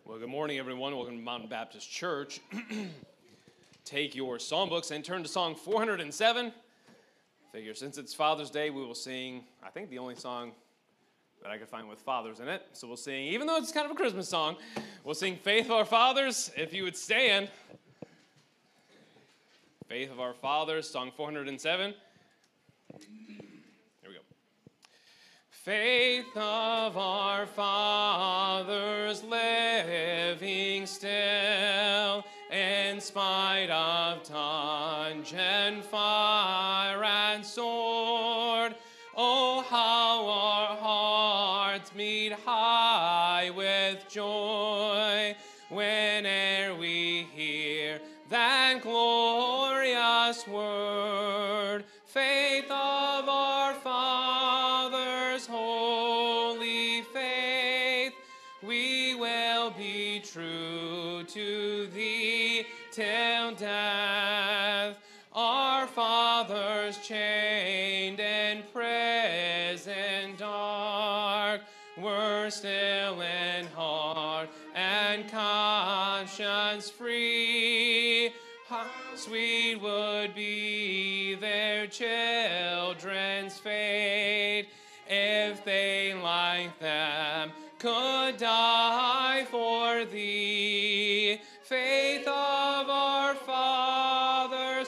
Well, good morning, everyone. Welcome to Mountain Baptist Church. Take your songbooks and turn to Song 407. Figure since it's Father's Day, we will sing, I think, the only song that I could find with fathers in it. So we'll sing, even though it's kind of a Christmas song, we'll sing Faith of Our Fathers, if you would stand. Faith of Our Fathers, Song 407. Here we go. Faith of our fathers, living still, in spite of dungeon, fire, and sword. Oh, how our hearts beat high with joy, whene'er we hear that glorious word. Faith of our fathers, holy faith, we will be true to thee till death. Our fathers chained in prison dark were still in heart and conscience free. How sweet would be their children's fate if they like them could die for thee. Faith of our fathers,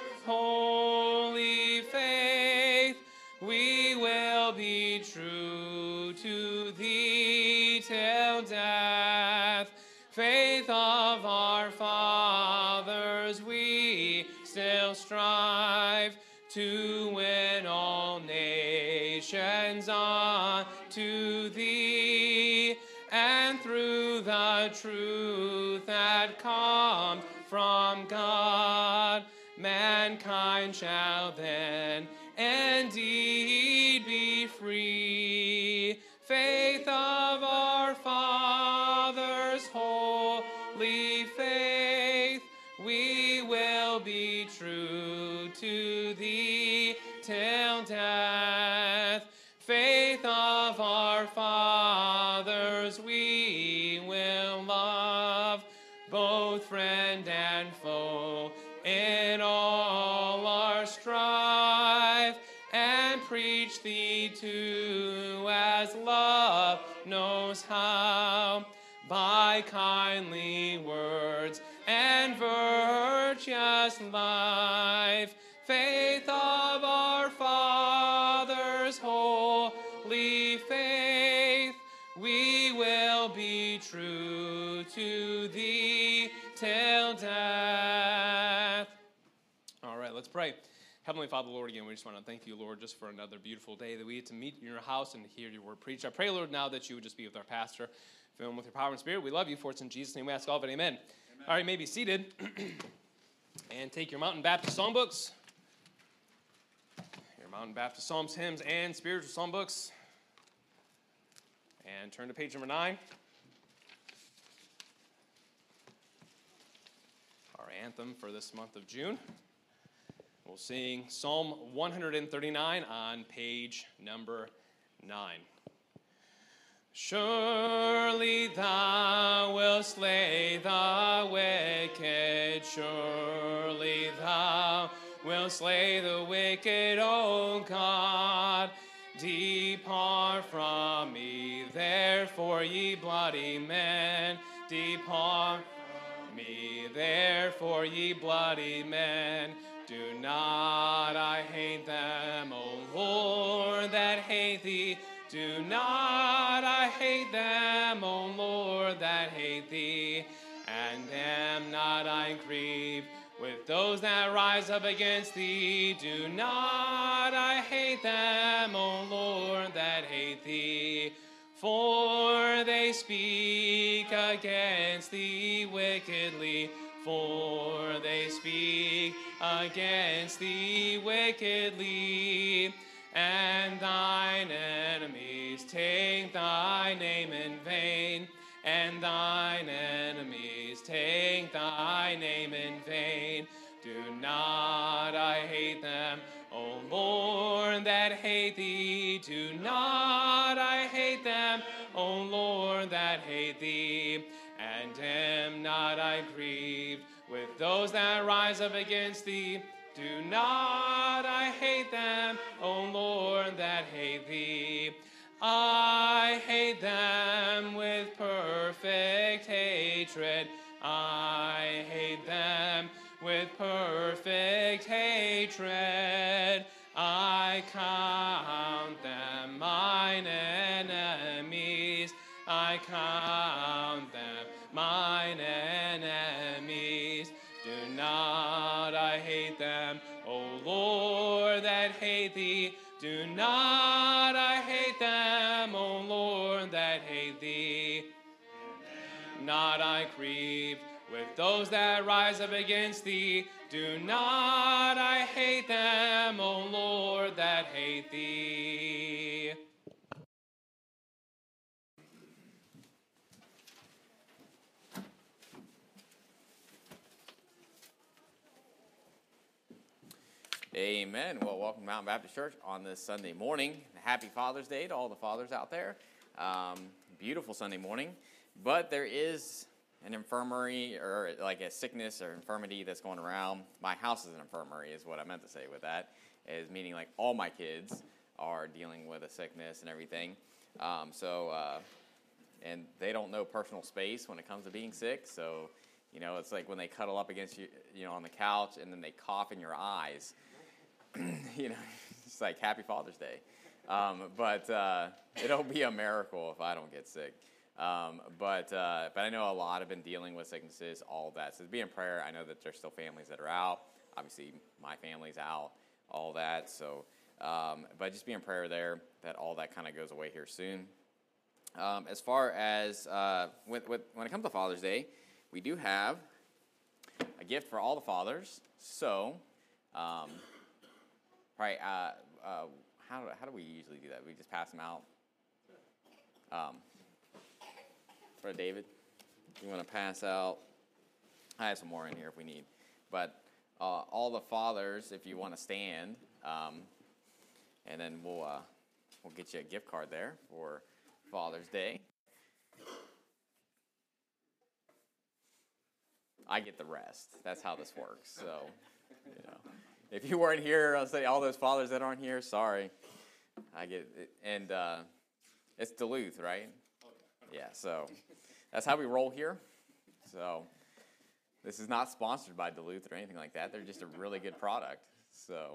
holy faith, we will be true to thee till death. Faith of our fathers, we still strive to win all nations unto thee, and through the truth that comes from God, mankind shall then indeed be free. Faith of our fathers, holy faith, we will be true to thee till death. Faith of our fathers, we will love, both friend and foe, in all our strife, and preach thee too as love knows how, by kindly words and virtuous life. Faith of our fathers, holy faith, we will be true to thee till death. All right, let's pray. Heavenly Father, Lord, again, we just want to thank you, Lord, just for another beautiful day that we get to meet in your house and to hear your word preached. I pray, Lord, now that you would just be with our pastor, fill him with your power and spirit. We love you, for it's in Jesus' name we ask all of it. Amen. All right, you may be seated and take your Mountain Baptist songbooks, your Mountain Baptist psalms, hymns, and spiritual songbooks, and turn to page number 9. Our anthem for this month of June. We'll sing Psalm 139 on page number 9. Surely thou wilt slay the wicked, surely thou wilt slay the wicked, O God. Depart from me, therefore, ye bloody men. Depart from me, therefore, ye bloody men. Do not I hate them, O Lord, that hate thee. Do not I hate them, O Lord, that hate thee. And am not I grieved with those that rise up against thee. Do not I hate them, O Lord, that hate thee. For they speak against thee wickedly. For they speak against thee wickedly. And thine enemies take thy name in vain. And thine enemies take thy name in vain. Do not I hate them, O Lord, that hate thee. Do not I hate them, O Lord, that hate thee. And not I grieve with those that rise up against thee. Do not I hate them, O Lord, that hate thee. I hate them with perfect hatred. I hate them with perfect hatred. I count them mine enemies. I count them mine enemies. Do not I hate them, O Lord, that hate thee. Do not I hate them, O Lord, that hate thee. Not I grieve with those that rise up against thee. Do not I hate them, O Lord, that hate thee. Amen. Well, welcome to Mountain Baptist Church on this Sunday morning. Happy Father's Day to all the fathers out there. Beautiful Sunday morning. But there is an infirmary or like a sickness or infirmity that's going around. My house is an infirmary is what I meant to say with that, is meaning like all my kids are dealing with a sickness and everything. And they don't know personal space when it comes to being sick. So, you know, it's like when they cuddle up against you, you know, on the couch and then they cough in your eyes. You know, it's like Happy Father's Day. But it'll be a miracle if I don't get sick. But I know a lot have been dealing with sicknesses, all of that. So be in prayer. I know that there's still families that are out. Obviously, my family's out, all that. So, but just be in prayer there that all that kind of goes away here soon. As far as when it comes to Father's Day, we do have a gift for all the fathers. So, probably, how do we usually do that? We just pass them out. Brother David, you want to pass out? I have some more in here if we need. But all the fathers, if you want to stand, and then we'll get you a gift card there for Father's Day. I get the rest. That's how this works. So, you know, if you weren't here, I'll say all those fathers that aren't here, sorry. I get it. And it's Duluth, right? Yeah, so that's how we roll here. So this is not sponsored by Duluth or anything like that. They're just a really good product. So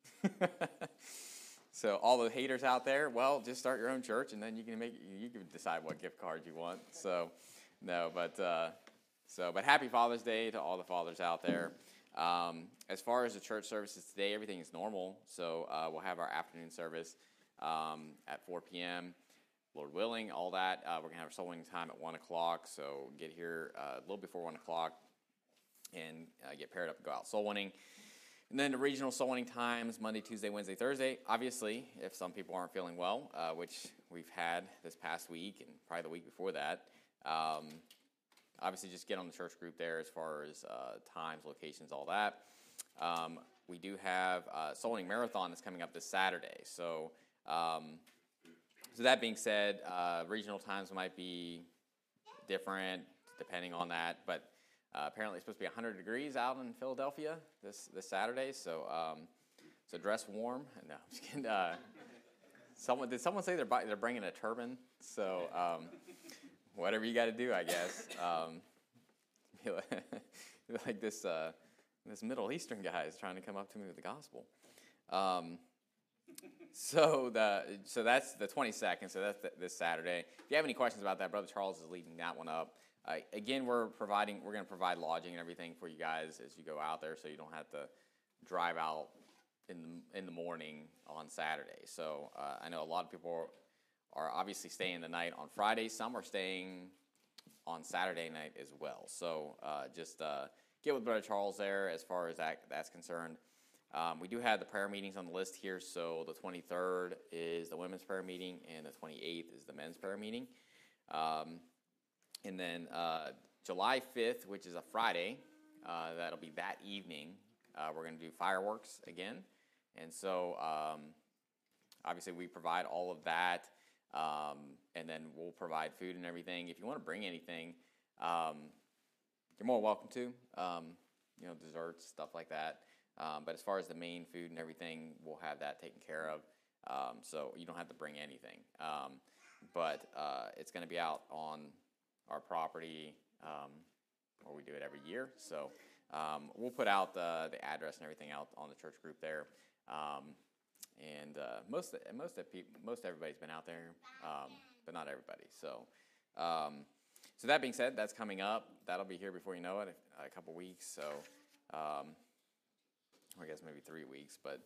so all the haters out there, well, just start your own church and then you can decide what gift card you want. So no, but happy Father's Day to all the fathers out there. As far as the church services today, everything is normal. So we'll have our afternoon service at 4 p.m., Lord willing, all that. We're going to have our soul winning time at 1 o'clock. So get here a little before 1 o'clock and get paired up and go out soul winning. And then the regional soul winning times, Monday, Tuesday, Wednesday, Thursday. Obviously, if some people aren't feeling well, which we've had this past week and probably the week before that, obviously just get on the church group there as far as times, locations, all that. We do have Soul Winning Marathon that's coming up this Saturday. So that being said, regional times might be different depending on that. But apparently it's supposed to be 100 degrees out in Philadelphia this Saturday. So dress warm. No, I'm just kidding. Did someone say they're bringing a turban? So whatever you got to do, I guess. Like this Middle Eastern guy is trying to come up to me with the gospel. So that's the 22nd. So that's this Saturday. If you have any questions about that, Brother Charles is leading that one up. Again, we're going to provide lodging and everything for you guys as you go out there, so you don't have to drive out in the morning on Saturday. So I know a lot of people are obviously staying the night on Friday. Some are staying on Saturday night as well. So just get with Brother Charles there as far as that's concerned. We do have the prayer meetings on the list here. So the 23rd is the women's prayer meeting, and the 28th is the men's prayer meeting. And then July 5th, which is a Friday, that'll be that evening, we're going to do fireworks again. And so obviously we provide all of that, and then we'll provide food and everything. If you want to bring anything, you're more welcome to. Desserts, stuff like that. But as far as the main food and everything, we'll have that taken care of. So you don't have to bring anything. But it's going to be out on our property, where we do it every year. So we'll put out the address and everything out on the church group there. Most everybody's been out there, but not everybody. So that being said, that's coming up. That'll be here before you know it, a couple weeks. So I guess maybe 3 weeks. But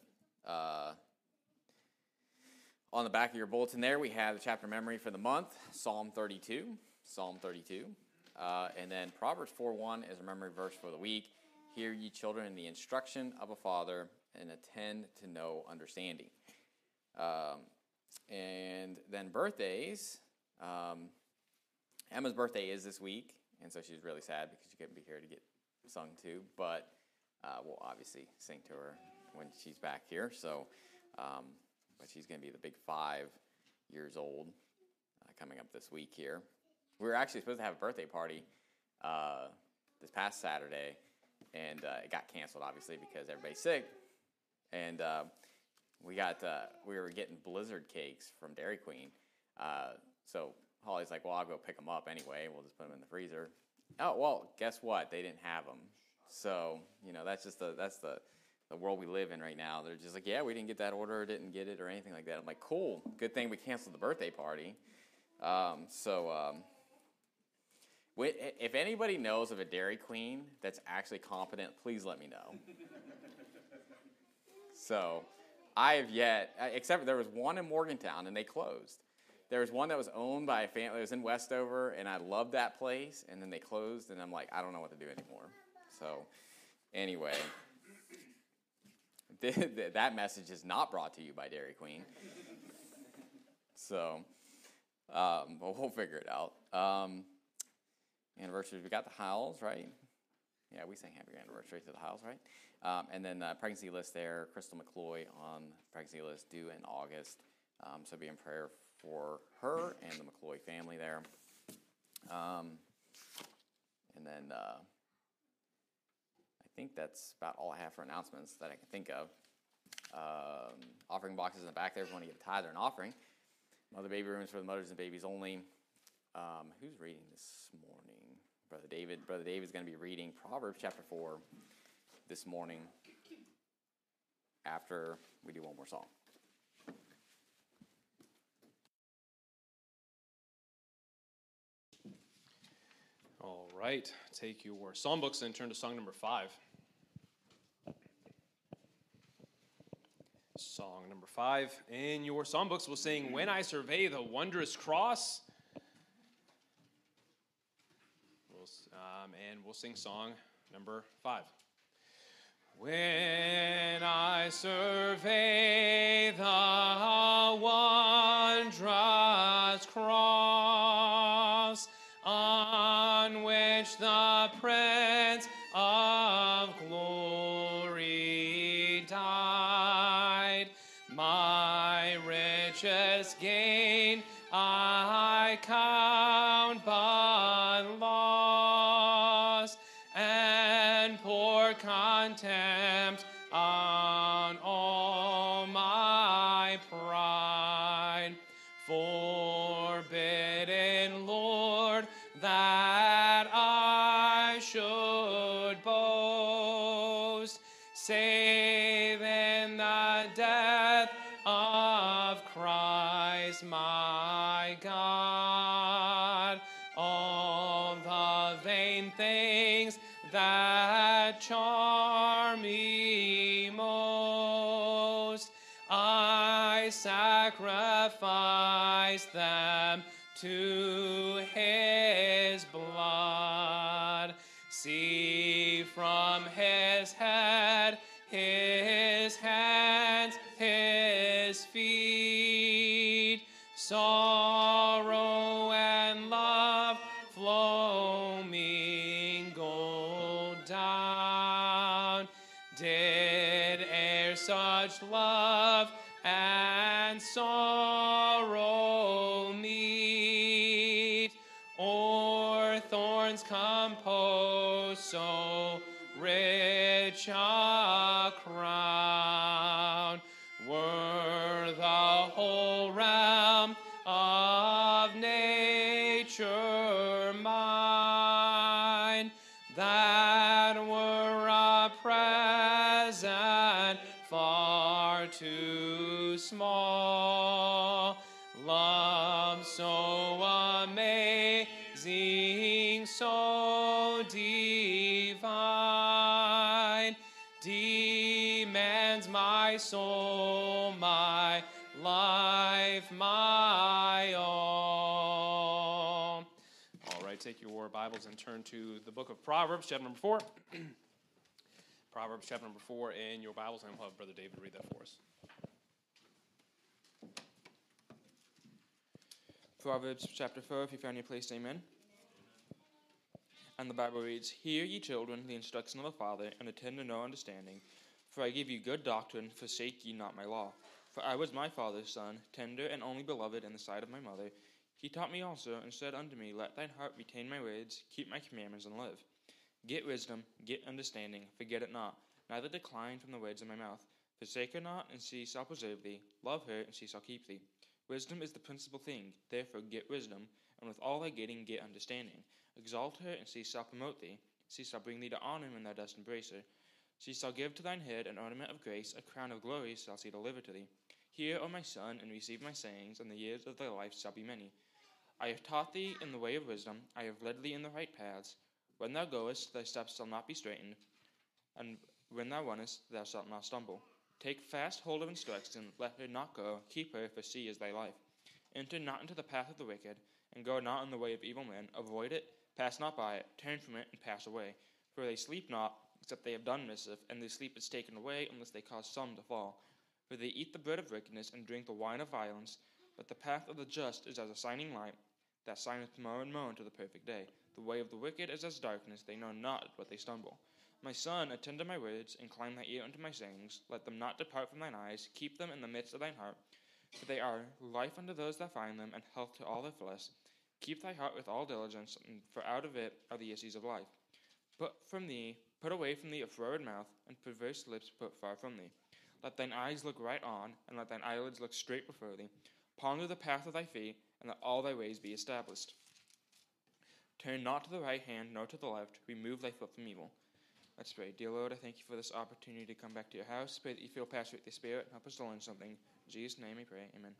on the back of your bulletin there, we have the chapter memory for the month, Psalm 32. And then Proverbs 4:1 is a memory verse for the week. Hear ye children the instruction of a father, and attend to know understanding. And then birthdays. Emma's birthday is this week, and so she's really sad because she couldn't be here to get sung to. But we'll obviously sing to her when she's back here. So, but she's going to be the big 5 years old coming up this week here. We were actually supposed to have a birthday party this past Saturday, and it got canceled, obviously, because everybody's sick. And we were getting Blizzard cakes from Dairy Queen. So Holly's like, well, I'll go pick them up anyway. We'll just put them in the freezer. Oh, well, guess what? They didn't have them. So, that's just that's the world we live in right now. They're just like, yeah, we didn't get that order, didn't get it, or anything like that. I'm like, cool. Good thing we canceled the birthday party. If anybody knows of a Dairy Queen that's actually competent, please let me know. So I have yet, except there was one in Morgantown, and they closed. There was one that was owned by a family. It was in Westover, and I loved that place, and then they closed, and I'm like, I don't know what to do anymore. So anyway, that message is not brought to you by Dairy Queen. So, but we'll figure it out. Anniversaries, we got the Howells, right? Yeah, we sang happy anniversary to the Howells, right? And then pregnancy list there, Crystal McCloy on pregnancy list due in August. So be in prayer for her and the McCloy family there. And then I think that's about all I have for announcements that I can think of. Offering boxes in the back there if you want to get a tithe or an offering. Mother baby rooms for the mothers and babies only. Who's reading this morning? Brother David. Brother David's going to be reading Proverbs chapter 4 this morning after we do one more song. All right, take your song books and turn to song number 5. Song number 5. In your songbooks, we'll sing When I Survey the Wondrous Cross. And we'll sing song number 5. When I survey the wondrous cross on which the Prince of Glory died, my richest gain I count but loss, and pour contempt on all my pride. Forbidden, Lord, that I should boast, save in the death of Christ my God. All the vain things that charm me most, I sacrifice them to his blood. See from his head, his hands, his feet, sorrow and love flow mingled down. Did e'er such love and sorrow meet, or thorns compose so rich a crown, were the whole realm of nature mine, that were a present far too small. Love so amazing, so divine, demands my soul, my life, my all. All right, take your Bibles and turn to the book of Proverbs, chapter number 4. Proverbs, chapter number 4 in your Bibles, and we'll have Brother David read that for us. Proverbs chapter 4, if you found your place, amen. And the Bible reads, Hear, ye children, the instruction of the Father, and attend to no understanding. For I give you good doctrine, forsake ye not my law. For I was my father's son, tender and only beloved in the sight of my mother. He taught me also, and said unto me, Let thine heart retain my words, keep my commandments, and live. Get wisdom, get understanding, forget it not, neither decline from the words of my mouth. Forsake her not, and she shall preserve thee. Love her, and she shall keep thee. Wisdom is the principal thing, therefore get wisdom, and with all thy getting get understanding. Exalt her, and she shall promote thee. She shall bring thee to honor when thou dost embrace her. She shall give to thine head an ornament of grace, a crown of glory shall she deliver to thee. Hear, O my son, and receive my sayings, and the years of thy life shall be many. I have taught thee in the way of wisdom, I have led thee in the right paths. When thou goest, thy steps shall not be straitened, and when thou runnest, thou shalt not stumble. Take fast hold of instruction, let her not go, keep her, for she is thy life. Enter not into the path of the wicked, and go not in the way of evil men. Avoid it, pass not by it, turn from it, and pass away. For they sleep not, except they have done mischief, and their sleep is taken away, unless they cause some to fall. For they eat the bread of wickedness, and drink the wine of violence. But the path of the just is as a shining light, that shineth more and more unto the perfect day. The way of the wicked is as darkness, they know not what they stumble. My son, attend to my words, incline thy ear unto my sayings. Let them not depart from thine eyes, keep them in the midst of thine heart. For they are life unto those that find them, and health to all their flesh. Keep thy heart with all diligence, for out of it are the issues of life. Put away from thee a froward mouth, and perverse lips put far from thee. Let thine eyes look right on, and let thine eyelids look straight before thee. Ponder the path of thy feet, and let all thy ways be established. Turn not to the right hand, nor to the left. Remove thy foot from evil. Let's pray. Dear Lord, I thank you for this opportunity to come back to your house. Pray that you fill Pastor with your Spirit and help us to learn something. In Jesus' name we pray. Amen.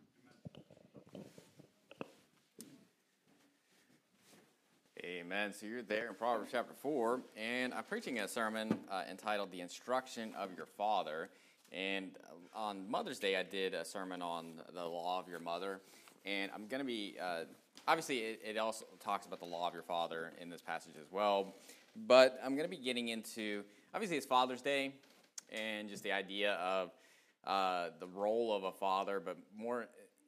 Amen. So you're there in Proverbs chapter 4, and I'm preaching a sermon entitled The Instruction of Your Father. And on Mother's Day, I did a sermon on the law of your mother. And I'm going to be, obviously, it also talks about the law of your father in this passage as well. But I'm going to be getting into, obviously, it's Father's Day, and just the idea of the role of a father, but more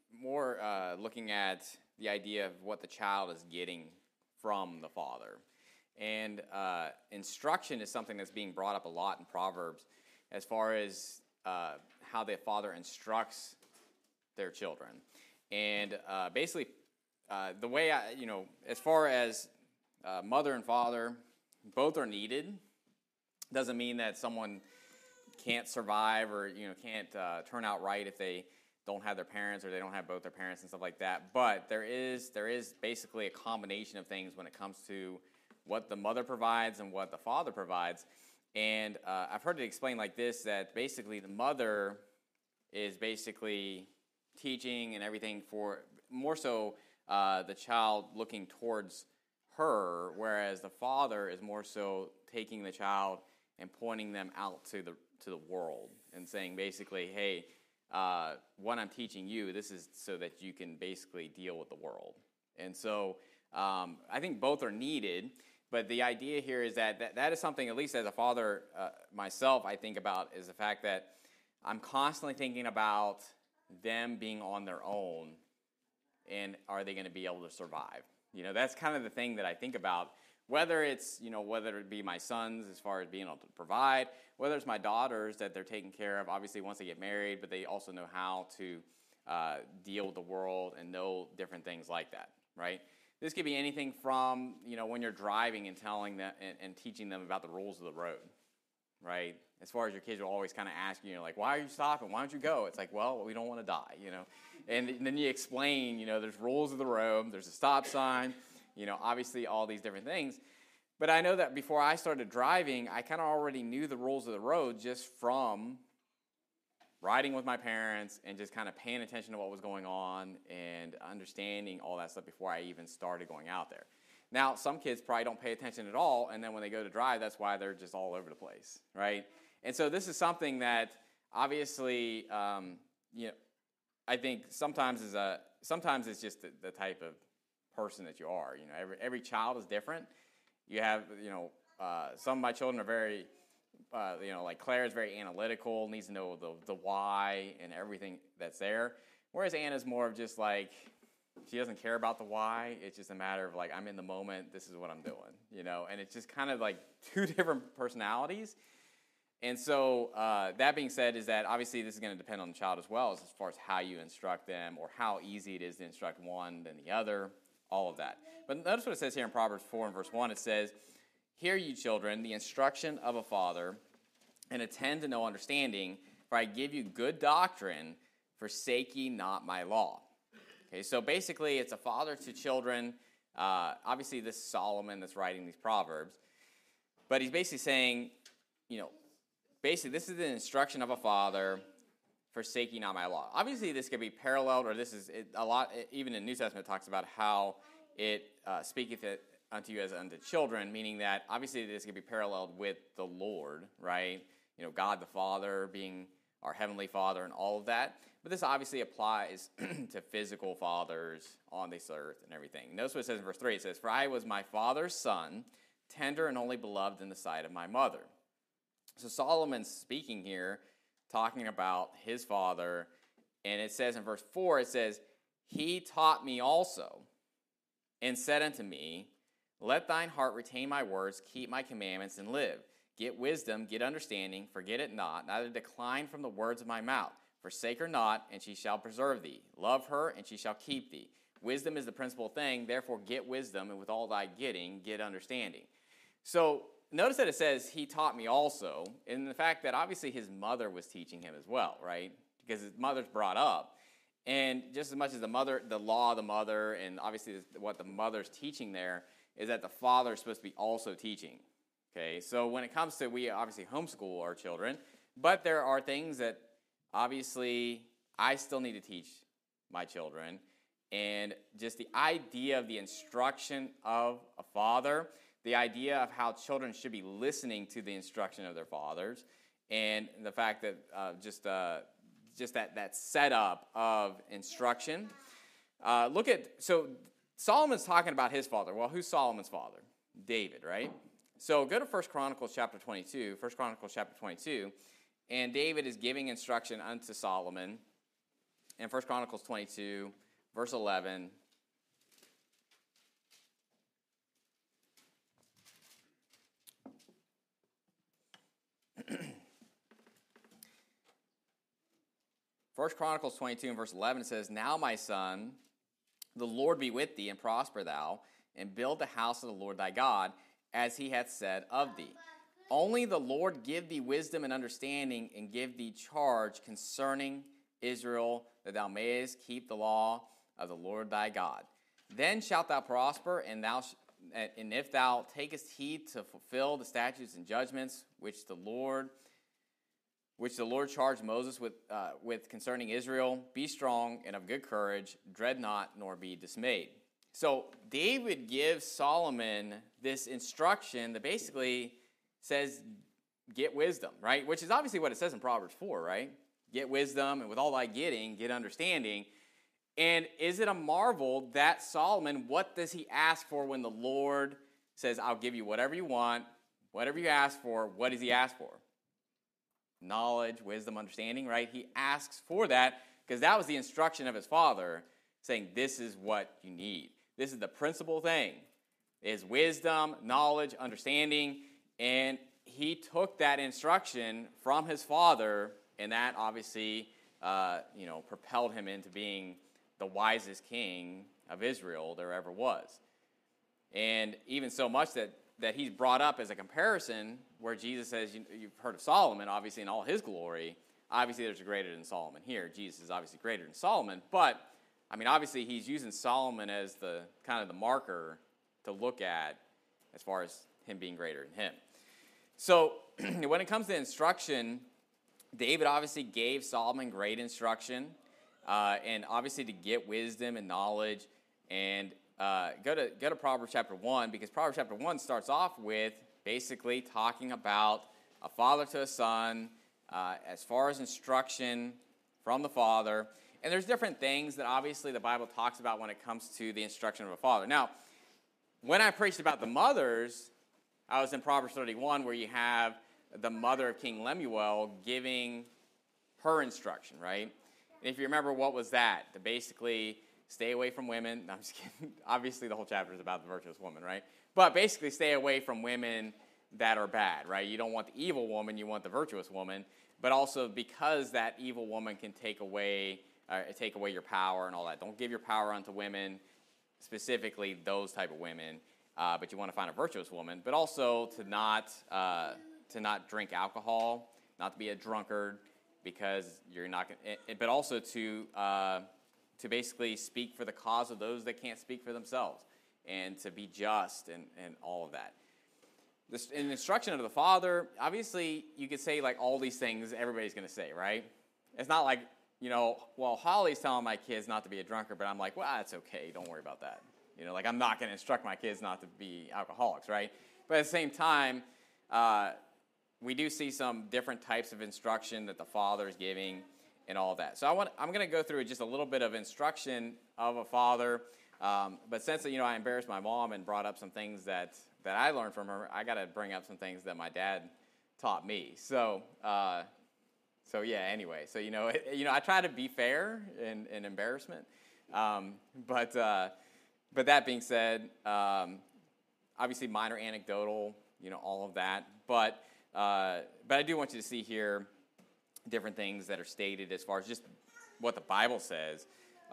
looking at the idea of what the child is getting from the father. And instruction is something that's being brought up a lot in Proverbs as far as how the father instructs their children. And basically, the way as far as mother and father, both are needed. Doesn't mean that someone can't survive or can't turn out right if they don't have their parents or they don't have both their parents and stuff like that. But there is basically a combination of things when it comes to what the mother provides and what the father provides. And I've heard it explained like this, that basically the mother is basically teaching and everything for more so the child looking towards her, whereas the father is more so taking the child and pointing them out to the world and saying basically, hey, what I'm teaching you, this is so that you can basically deal with the world. And so I think both are needed, but the idea here is that is something, at least as a father myself, I think about, is the fact that I'm constantly thinking about them being on their own, and are they going to be able to survive? That's kind of the thing that I think about, whether it's, whether it be my sons as far as being able to provide, whether it's my daughters that they're taking care of, obviously once they get married, but they also know how to deal with the world and know different things like that, right? This could be anything from, when you're driving and telling them and teaching them about the rules of the road, right? As far as your kids will always kind of ask you, like, why are you stopping? Why don't you go? It's like, well, we don't want to die, And then you explain, there's rules of the road, there's a stop sign, obviously all these different things. But I know that before I started driving, I kind of already knew the rules of the road just from riding with my parents and just kind of paying attention to what was going on and understanding all that stuff before I even started going out there. Now, some kids probably don't pay attention at all, and then when they go to drive, that's why they're just all over the place, right? And so this is something that obviously, I think sometimes it's just the type of person that you are. Every child is different. You have, some of my children are very, like Claire is very analytical, needs to know the why and everything that's there. Whereas Anna's more of just like, she doesn't care about the why. It's just a matter of like, I'm in the moment, this is what I'm doing, And it's just kind of like two different personalities. And so that being said is that obviously this is going to depend on the child as well as far as how you instruct them or how easy it is to instruct one than the other, all of that. But notice what it says here in Proverbs 4 and verse 1. It says, "Hear ye children, the instruction of a father, and attend to know understanding, for I give you good doctrine, forsake ye not my law." Okay, so basically it's a father to children. Obviously this is Solomon that's writing these Proverbs. But he's basically saying, basically this is the instruction of a father, forsake ye not my law. Obviously this could be paralleled, or this is a lot, even in the New Testament it talks about how it speaketh it unto you as unto children, meaning that obviously this could be paralleled with the Lord, right? God the Father being our Heavenly Father and all of that. But this obviously applies to physical fathers on this earth and everything. Notice what it says in verse 3. It says, "For I was my father's son, tender and only beloved in the sight of my mother." So Solomon's speaking here, talking about his father. And it says in verse 4, it says, "He taught me also, and said unto me, Let thine heart retain my words, keep my commandments, and live. Get wisdom, get understanding, forget it not, neither decline from the words of my mouth. Forsake her not, and she shall preserve thee. Love her, and she shall keep thee. Wisdom is the principal thing, therefore get wisdom, and with all thy getting, get understanding." So notice that it says, "He taught me also," and the fact that obviously his mother was teaching him as well, right? Because his mother's brought up. And just as much as the law of the mother, and obviously what the mother's teaching there, is that the father is supposed to be also teaching. Okay, so when it comes to, we obviously homeschool our children, but there are things that obviously I still need to teach my children. And just the idea of the instruction of a father, the idea of how children should be listening to the instruction of their fathers, and the fact that just that setup of instruction. So Solomon's talking about his father. Well, who's Solomon's father? David, right? So go to 1 Chronicles chapter 22, and David is giving instruction unto Solomon in 1 Chronicles 22, verse 11. First Chronicles 22 and verse 11 says, "Now, my son, the Lord be with thee, and prosper thou, and build the house of the Lord thy God, as he hath said of thee. Only the Lord give thee wisdom and understanding, and give thee charge concerning Israel, that thou mayest keep the law of the Lord thy God. Then shalt thou prosper, and if thou takest heed to fulfill the statutes and judgments which the Lord charged Moses with concerning Israel, be strong and of good courage, dread not, nor be dismayed." So David gives Solomon this instruction that basically says, get wisdom, right? Which is obviously what it says in Proverbs 4, right? Get wisdom, and with all thy getting, get understanding. And is it a marvel that Solomon, what does he ask for when the Lord says, "I'll give you whatever you want, whatever you ask for"? What does he ask for? Knowledge, wisdom, understanding, right? He asks for that because that was the instruction of his father, saying this is what you need. This is the principal thing, is wisdom, knowledge, understanding. And he took that instruction from his father, and that obviously propelled him into being the wisest king of Israel there ever was. And even so much that he's brought up as a comparison where Jesus says, you've heard of Solomon, obviously, in all his glory. Obviously, there's a greater than Solomon here. Jesus is obviously greater than Solomon. But, I mean, obviously, he's using Solomon as the kind of the marker to look at as far as him being greater than him. So, when it comes to instruction, David obviously gave Solomon great instruction, and obviously to get wisdom and knowledge. And go to Proverbs chapter 1, because Proverbs chapter 1 starts off with basically talking about a father to a son, as far as instruction from the father. And there's different things that obviously the Bible talks about when it comes to the instruction of a father. Now, when I preached about the mothers, I was in Proverbs 31 where you have the mother of King Lemuel giving her instruction, right? And if you remember, what was that? To basically stay away from women. No, I'm just kidding. Obviously, the whole chapter is about the virtuous woman, right? But basically, stay away from women that are bad, right? You don't want the evil woman, you want the virtuous woman. But also because that evil woman can take away your power and all that. Don't give your power unto women, specifically those type of women. But you want to find a virtuous woman. But also to not drink alcohol, not to be a drunkard, because you're not going. But also to basically speak for the cause of those that can't speak for themselves, and to be just and all of that. In instruction of the father, obviously you could say like all these things everybody's going to say, right? It's not like, well, Holly's telling my kids not to be a drunkard, but I'm like, well, it's okay. Don't worry about that. Like I'm not going to instruct my kids not to be alcoholics, right? But at the same time, we do see some different types of instruction that the father is giving and all of that. So I'm going to go through just a little bit of instruction of a father. But since I embarrassed my mom and brought up some things that I learned from her, I got to bring up some things that my dad taught me. So yeah. Anyway, so I try to be fair in embarrassment. But that being said, obviously minor anecdotal, all of that. But I do want you to see here different things that are stated as far as just what the Bible says.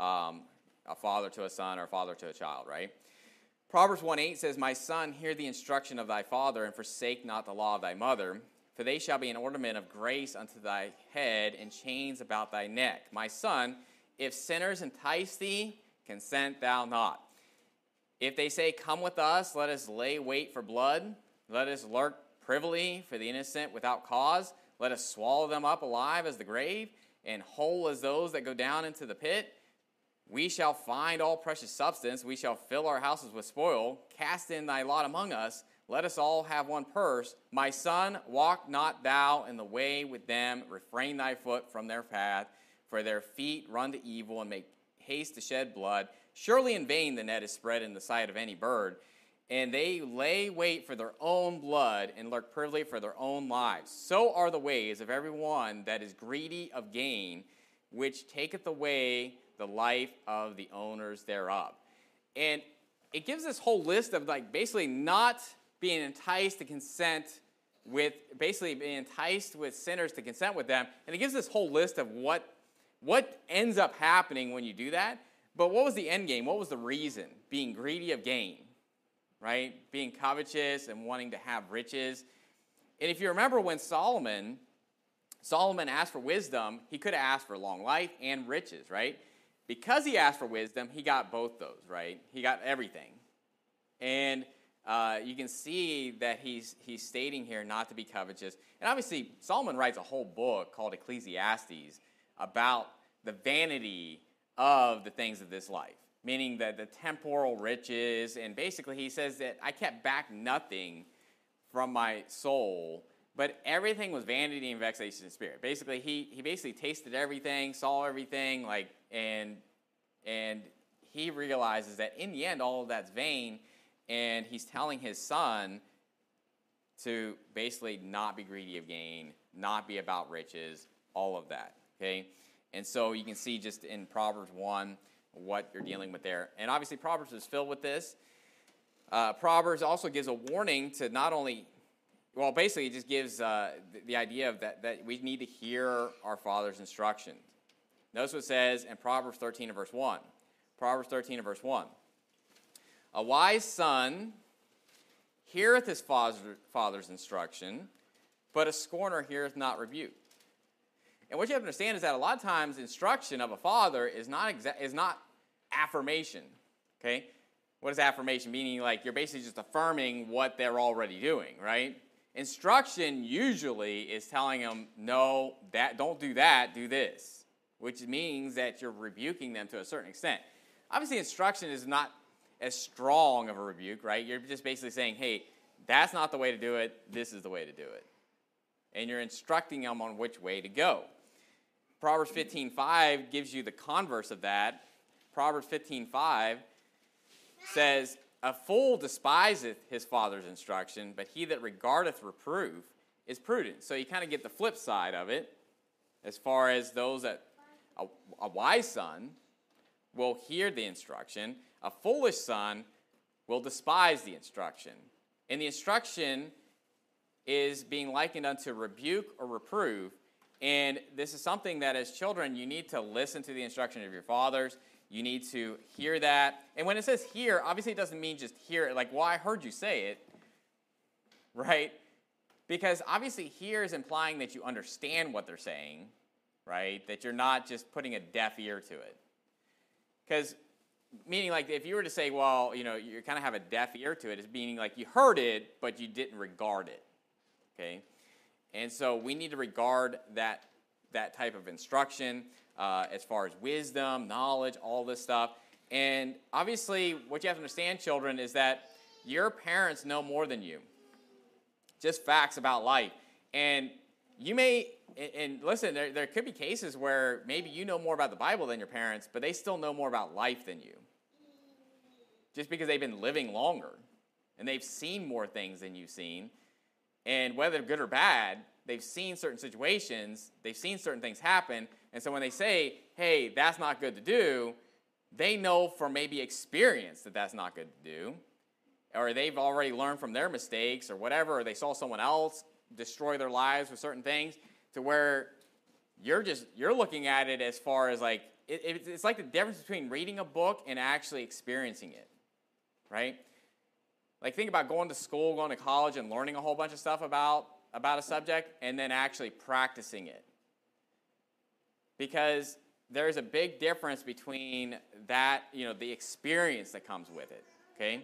A father to a son or a father to a child, right? Proverbs 1:8 says, "My son, hear the instruction of thy father, and forsake not the law of thy mother. For they shall be an ornament of grace unto thy head, and chains about thy neck. My son, if sinners entice thee, consent thou not. If they say, Come with us, let us lay wait for blood. Let us lurk privily for the innocent without cause. Let us swallow them up alive as the grave, and whole as those that go down into the pit. We shall find all precious substance. We shall fill our houses with spoil. Cast in thy lot among us. Let us all have one purse. My son, walk not thou in the way with them. Refrain thy foot from their path. For their feet run to evil and make haste to shed blood. Surely in vain the net is spread in the sight of any bird. And they lay wait for their own blood and lurk privily for their own lives. So are the ways of every one that is greedy of gain, which taketh away the life of the owners thereof." And it gives this whole list of basically not being enticed to consent with, basically being enticed with sinners to consent with them. And it gives this whole list of what ends up happening when you do that. But what was the end game? What was the reason? Being greedy of gain, right? Being covetous and wanting to have riches. And if you remember when Solomon asked for wisdom, he could have asked for long life and riches, right? Because he asked for wisdom, he got both those, right? He got everything. And you can see that he's stating here not to be covetous. And obviously, Solomon writes a whole book called Ecclesiastes about the vanity of the things of this life, meaning that the temporal riches. And basically, he says that I kept back nothing from my soul, but everything was vanity and vexation of spirit. Basically, he basically tasted everything, saw everything, and he realizes that in the end, all of that's vain, and he's telling his son to basically not be greedy of gain, not be about riches, all of that, okay? And so you can see just in Proverbs 1 what you're dealing with there. And obviously, Proverbs is filled with this. Proverbs also gives a warning to not only, well, basically it just gives the idea of that we need to hear our Father's instructions. Notice what it says in Proverbs 13 and verse 1. Proverbs 13 and verse 1. A wise son heareth his father's instruction, but a scorner heareth not rebuke. And what you have to understand is that a lot of times instruction of a father is not affirmation. Okay? What is affirmation? Meaning like you're basically just affirming what they're already doing, right? Instruction usually is telling them, no, don't do that, do this, which means that you're rebuking them to a certain extent. Obviously, instruction is not as strong of a rebuke, right? You're just basically saying, hey, that's not the way to do it, this is the way to do it. And you're instructing them on which way to go. Proverbs 15:5 gives you the converse of that. Proverbs 15:5 says, a fool despiseth his father's instruction, but he that regardeth reproof is prudent. So you kind of get the flip side of it, as far as those that a wise son will hear the instruction. A foolish son will despise the instruction. And the instruction is being likened unto rebuke or reprove. And this is something that as children, you need to listen to the instruction of your fathers. You need to hear that. And when it says hear, obviously it doesn't mean just hear it, like, well, I heard you say it, right? Because obviously hear is implying that you understand what they're saying, right? That you're not just putting a deaf ear to it. Because, meaning like if you were to say, well, you kind of have a deaf ear to it, it's meaning like you heard it, but you didn't regard it, okay? And so we need to regard that type of instruction as far as wisdom, knowledge, all this stuff. And obviously, what you have to understand, children, is that your parents know more than you. Just facts about life. And you may, and listen, there could be cases where maybe you know more about the Bible than your parents, but they still know more about life than you. Just because they've been living longer. And they've seen more things than you've seen. And whether good or bad, they've seen certain situations, they've seen certain things happen, and so when they say, hey, that's not good to do, they know from maybe experience that that's not good to do, or they've already learned from their mistakes or whatever, or they saw someone else destroy their lives with certain things, to where you're looking at it as far as like, it's like the difference between reading a book and actually experiencing it, right? Like think about going to school, going to college, and learning a whole bunch of stuff about a subject, and then actually practicing it. Because there's a big difference between that, the experience that comes with it, okay?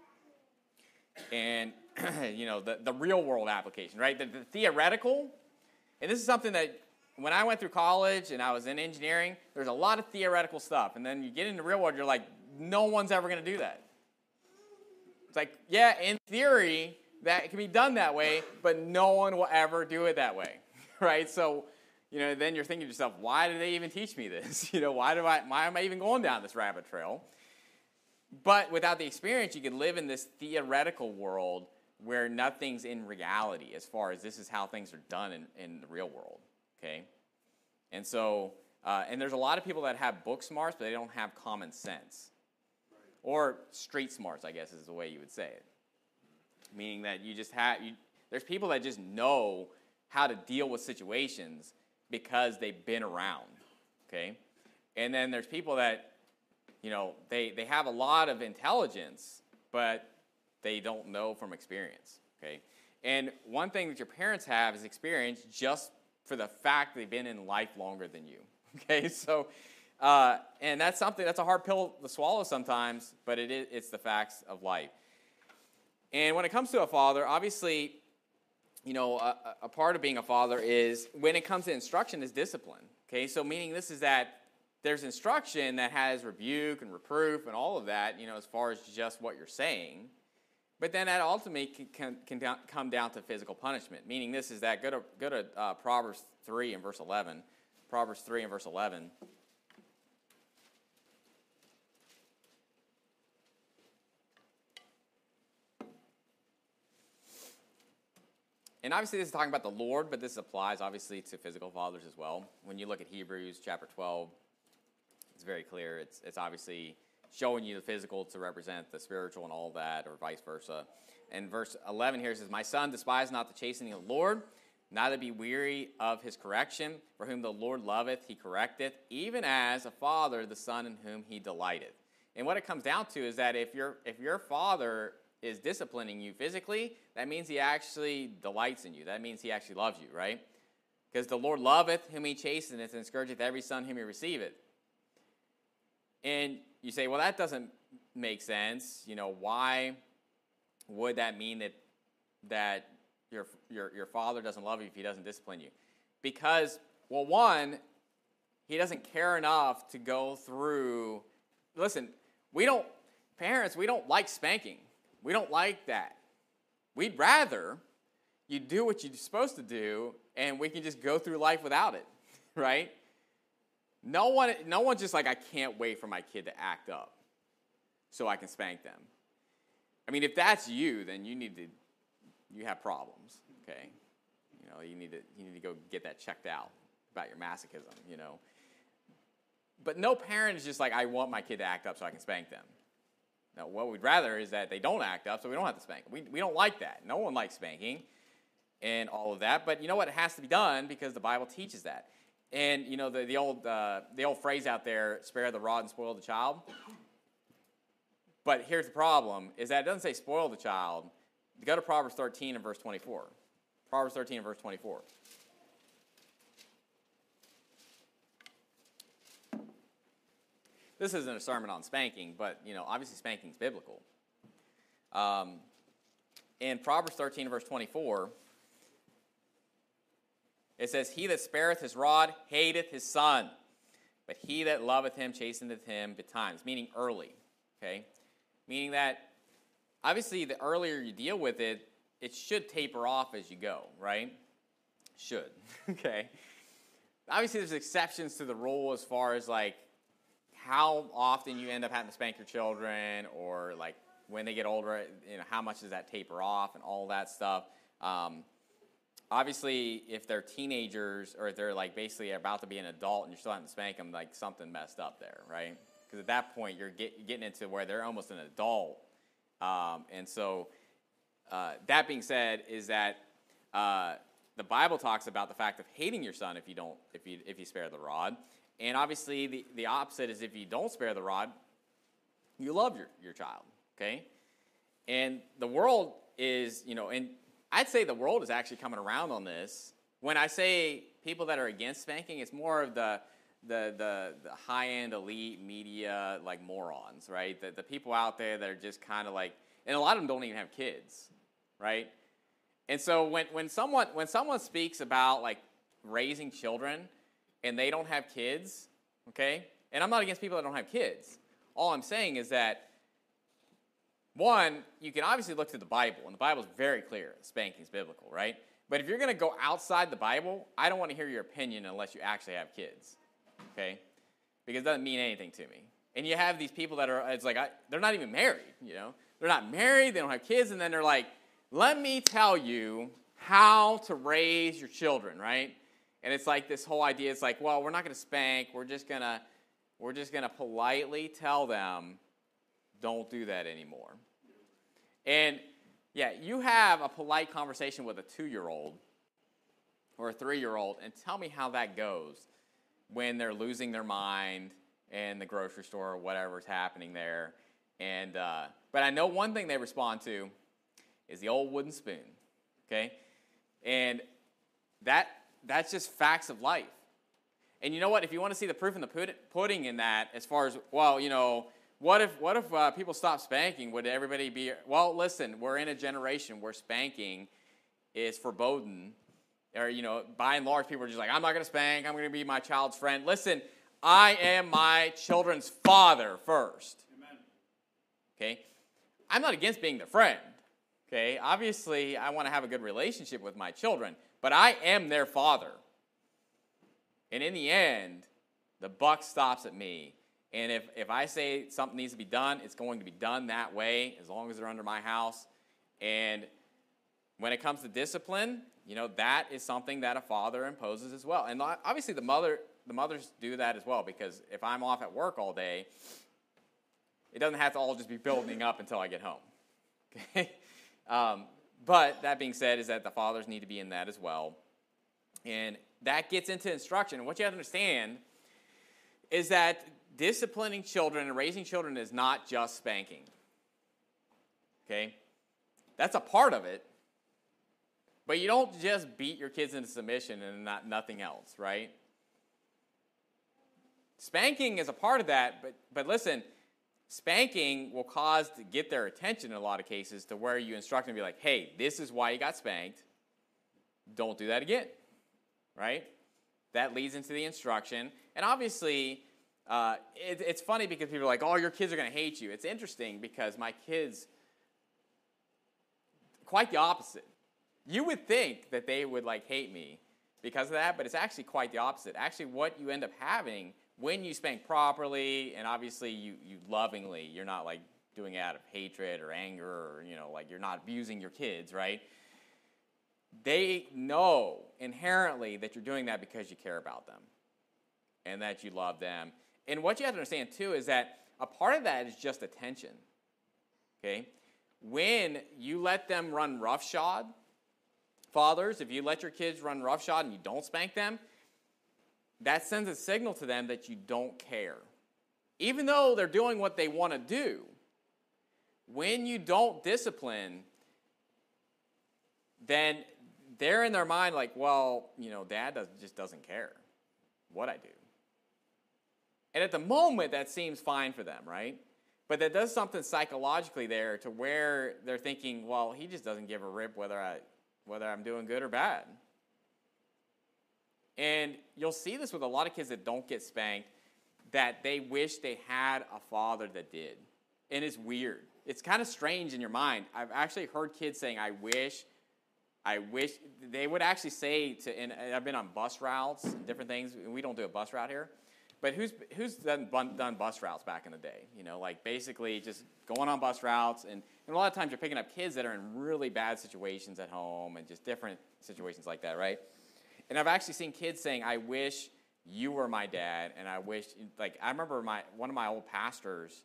And, the real world application, right? The theoretical, and this is something that when I went through college and I was in engineering, there's a lot of theoretical stuff. And then you get into the real world, you're like, no one's ever going to do that. It's like, yeah, in theory, that can be done that way, but no one will ever do it that way, right? So, then you're thinking to yourself, why did they even teach me this? Why am I even going down this rabbit trail? But without the experience, you can live in this theoretical world where nothing's in reality as far as this is how things are done in the real world, okay? And so, and there's a lot of people that have book smarts, but they don't have common sense. Or street smarts, I guess is the way you would say it. Meaning that there's people that just know how to deal with situations because they've been around, okay? And then there's people that, they have a lot of intelligence, but they don't know from experience, okay? And one thing that your parents have is experience just for the fact they've been in life longer than you, okay? So, and that's a hard pill to swallow sometimes, but it's the facts of life. And when it comes to a father, obviously, a part of being a father is, when it comes to instruction, is discipline. Okay, so meaning this is that there's instruction that has rebuke and reproof and all of that, as far as just what you're saying. But then that ultimately can come down to physical punishment. Meaning this is that, go to Proverbs 3 and verse 11. Proverbs 3 and verse 11. And obviously this is talking about the Lord, but this applies obviously to physical fathers as well. When you look at Hebrews chapter 12, it's very clear. It's obviously showing you the physical to represent the spiritual and all that, or vice versa. And verse 11 here says, my son, despise not the chastening of the Lord, neither be weary of his correction. For whom the Lord loveth, he correcteth, even as a father the son in whom he delighteth. And what it comes down to is that if your father is disciplining you physically, that means he actually delights in you. That means he actually loves you, right? Because the Lord loveth whom he chasteneth, and scourgeth every son whom he receiveth. And you say, well, that doesn't make sense. Why would that mean that your father doesn't love you if he doesn't discipline you? Because, well, one, he doesn't care enough to go through. Listen, we don't like spanking. We don't like that. We'd rather you do what you're supposed to do, and we can just go through life without it, right? No one's just like, I can't wait for my kid to act up so I can spank them. I mean, if that's you, then you have problems, okay? You need to go get that checked out about your masochism, But no parent is just like, I want my kid to act up so I can spank them. No, what we'd rather is that they don't act up so we don't have to spank them. We don't like that. No one likes spanking and all of that. But you know what? It has to be done because the Bible teaches that. And, the old phrase out there, spare the rod and spoil the child. But here's the problem, is that it doesn't say spoil the child. Go to Proverbs 13 and verse 24. Proverbs 13 and verse 24. This isn't a sermon on spanking, but, obviously spanking is biblical. In Proverbs 13 and verse 24, it says, he that spareth his rod hateth his son, but he that loveth him chasteneth him betimes, meaning early, okay? Meaning that, obviously, the earlier you deal with it, it should taper off as you go, right? Should, okay? Obviously, there's exceptions to the rule as far as, like, how often you end up having to spank your children, or, like, when they get older, how much does that taper off and all that stuff. Obviously, if they're teenagers or if they're, like, basically about to be an adult and you're still having to spank them, like, something messed up there, right? Because at that point, you're getting into where they're almost an adult. And so that being said is that the Bible talks about the fact of hating your son if you spare the rod. And obviously, the opposite is if you don't spare the rod, you love your child, okay? And the world is, and I'd say the world is actually coming around on this. When I say people that are against spanking, it's more of the high-end elite media, like, morons, right? The people out there that are just kind of like, and a lot of them don't even have kids, right? And so when someone speaks about, like, raising children and they don't have kids, okay? And I'm not against people that don't have kids. All I'm saying is that, one, you can obviously look to the Bible, and the Bible is very clear. Spanking is biblical, right? But if you're going to go outside the Bible, I don't want to hear your opinion unless you actually have kids, okay? Because it doesn't mean anything to me. And you have these people that are, it's like, they're not even married, They're not married, they don't have kids, and then they're like, let me tell you how to raise your children, right? And it's like this whole idea, it's like, well, we're not going to spank, we're just going to politely tell them, don't do that anymore. And, yeah, you have a polite conversation with a 2-year-old or a 3-year-old, and tell me how that goes when they're losing their mind in the grocery store or whatever's happening there. And but I know one thing they respond to is the old wooden spoon, okay? And that's just facts of life. And you know what? If you want to see the proof in the pudding in that, as far as, well, what if people stop spanking? Would everybody be? Well, listen, we're in a generation where spanking is forbidden. Or, by and large, people are just like, I'm not going to spank. I'm going to be my child's friend. Listen, I am my children's father first. Amen. Okay? I'm not against being their friend. Okay? Obviously, I want to have a good relationship with my children. But I am their father. And in the end, the buck stops at me. And if I say something needs to be done, it's going to be done that way as long as they're under my house. And when it comes to discipline, that is something that a father imposes as well. And obviously the mothers do that as well, because if I'm off at work all day, it doesn't have to all just be building up until I get home. Okay? But that being said is that the fathers need to be in that as well. And that gets into instruction. And what you have to understand is that disciplining children and raising children is not just spanking. Okay? That's a part of it. But you don't just beat your kids into submission and nothing else, right? Spanking is a part of that, but listen, spanking will cause to get their attention in a lot of cases to where you instruct them to be like, hey, this is why you got spanked. Don't do that again, right? That leads into the instruction. And obviously, it's funny because people are like, oh, your kids are going to hate you. It's interesting because my kids, quite the opposite. You would think that they would like hate me because of that, but it's actually quite the opposite. Actually, what you end up having when you spank properly, and obviously you lovingly, you're not like doing it out of hatred or anger or, like you're not abusing your kids, right? They know inherently that you're doing that because you care about them and that you love them. And what you have to understand, too, is that a part of that is just attention, okay? When you let them run roughshod, fathers, if you let your kids run roughshod and you don't spank them, that sends a signal to them that you don't care. Even though they're doing what they want to do, when you don't discipline, then they're in their mind like, well, Dad just doesn't care what I do. And at the moment, that seems fine for them, right? But that does something psychologically there to where they're thinking, well, he just doesn't give a rip whether I'm doing good or bad. And you'll see this with a lot of kids that don't get spanked, that they wish they had a father that did. And it's weird. It's kind of strange in your mind. I've actually heard kids saying, I wish. They would actually say and I've been on bus routes and different things. We don't do a bus route here. But who's done bus routes back in the day? Like basically just going on bus routes. And a lot of times you're picking up kids that are in really bad situations at home and just different situations like that, right? And I've actually seen kids saying, I wish you were my dad. And I wish, like, I remember one of my old pastors,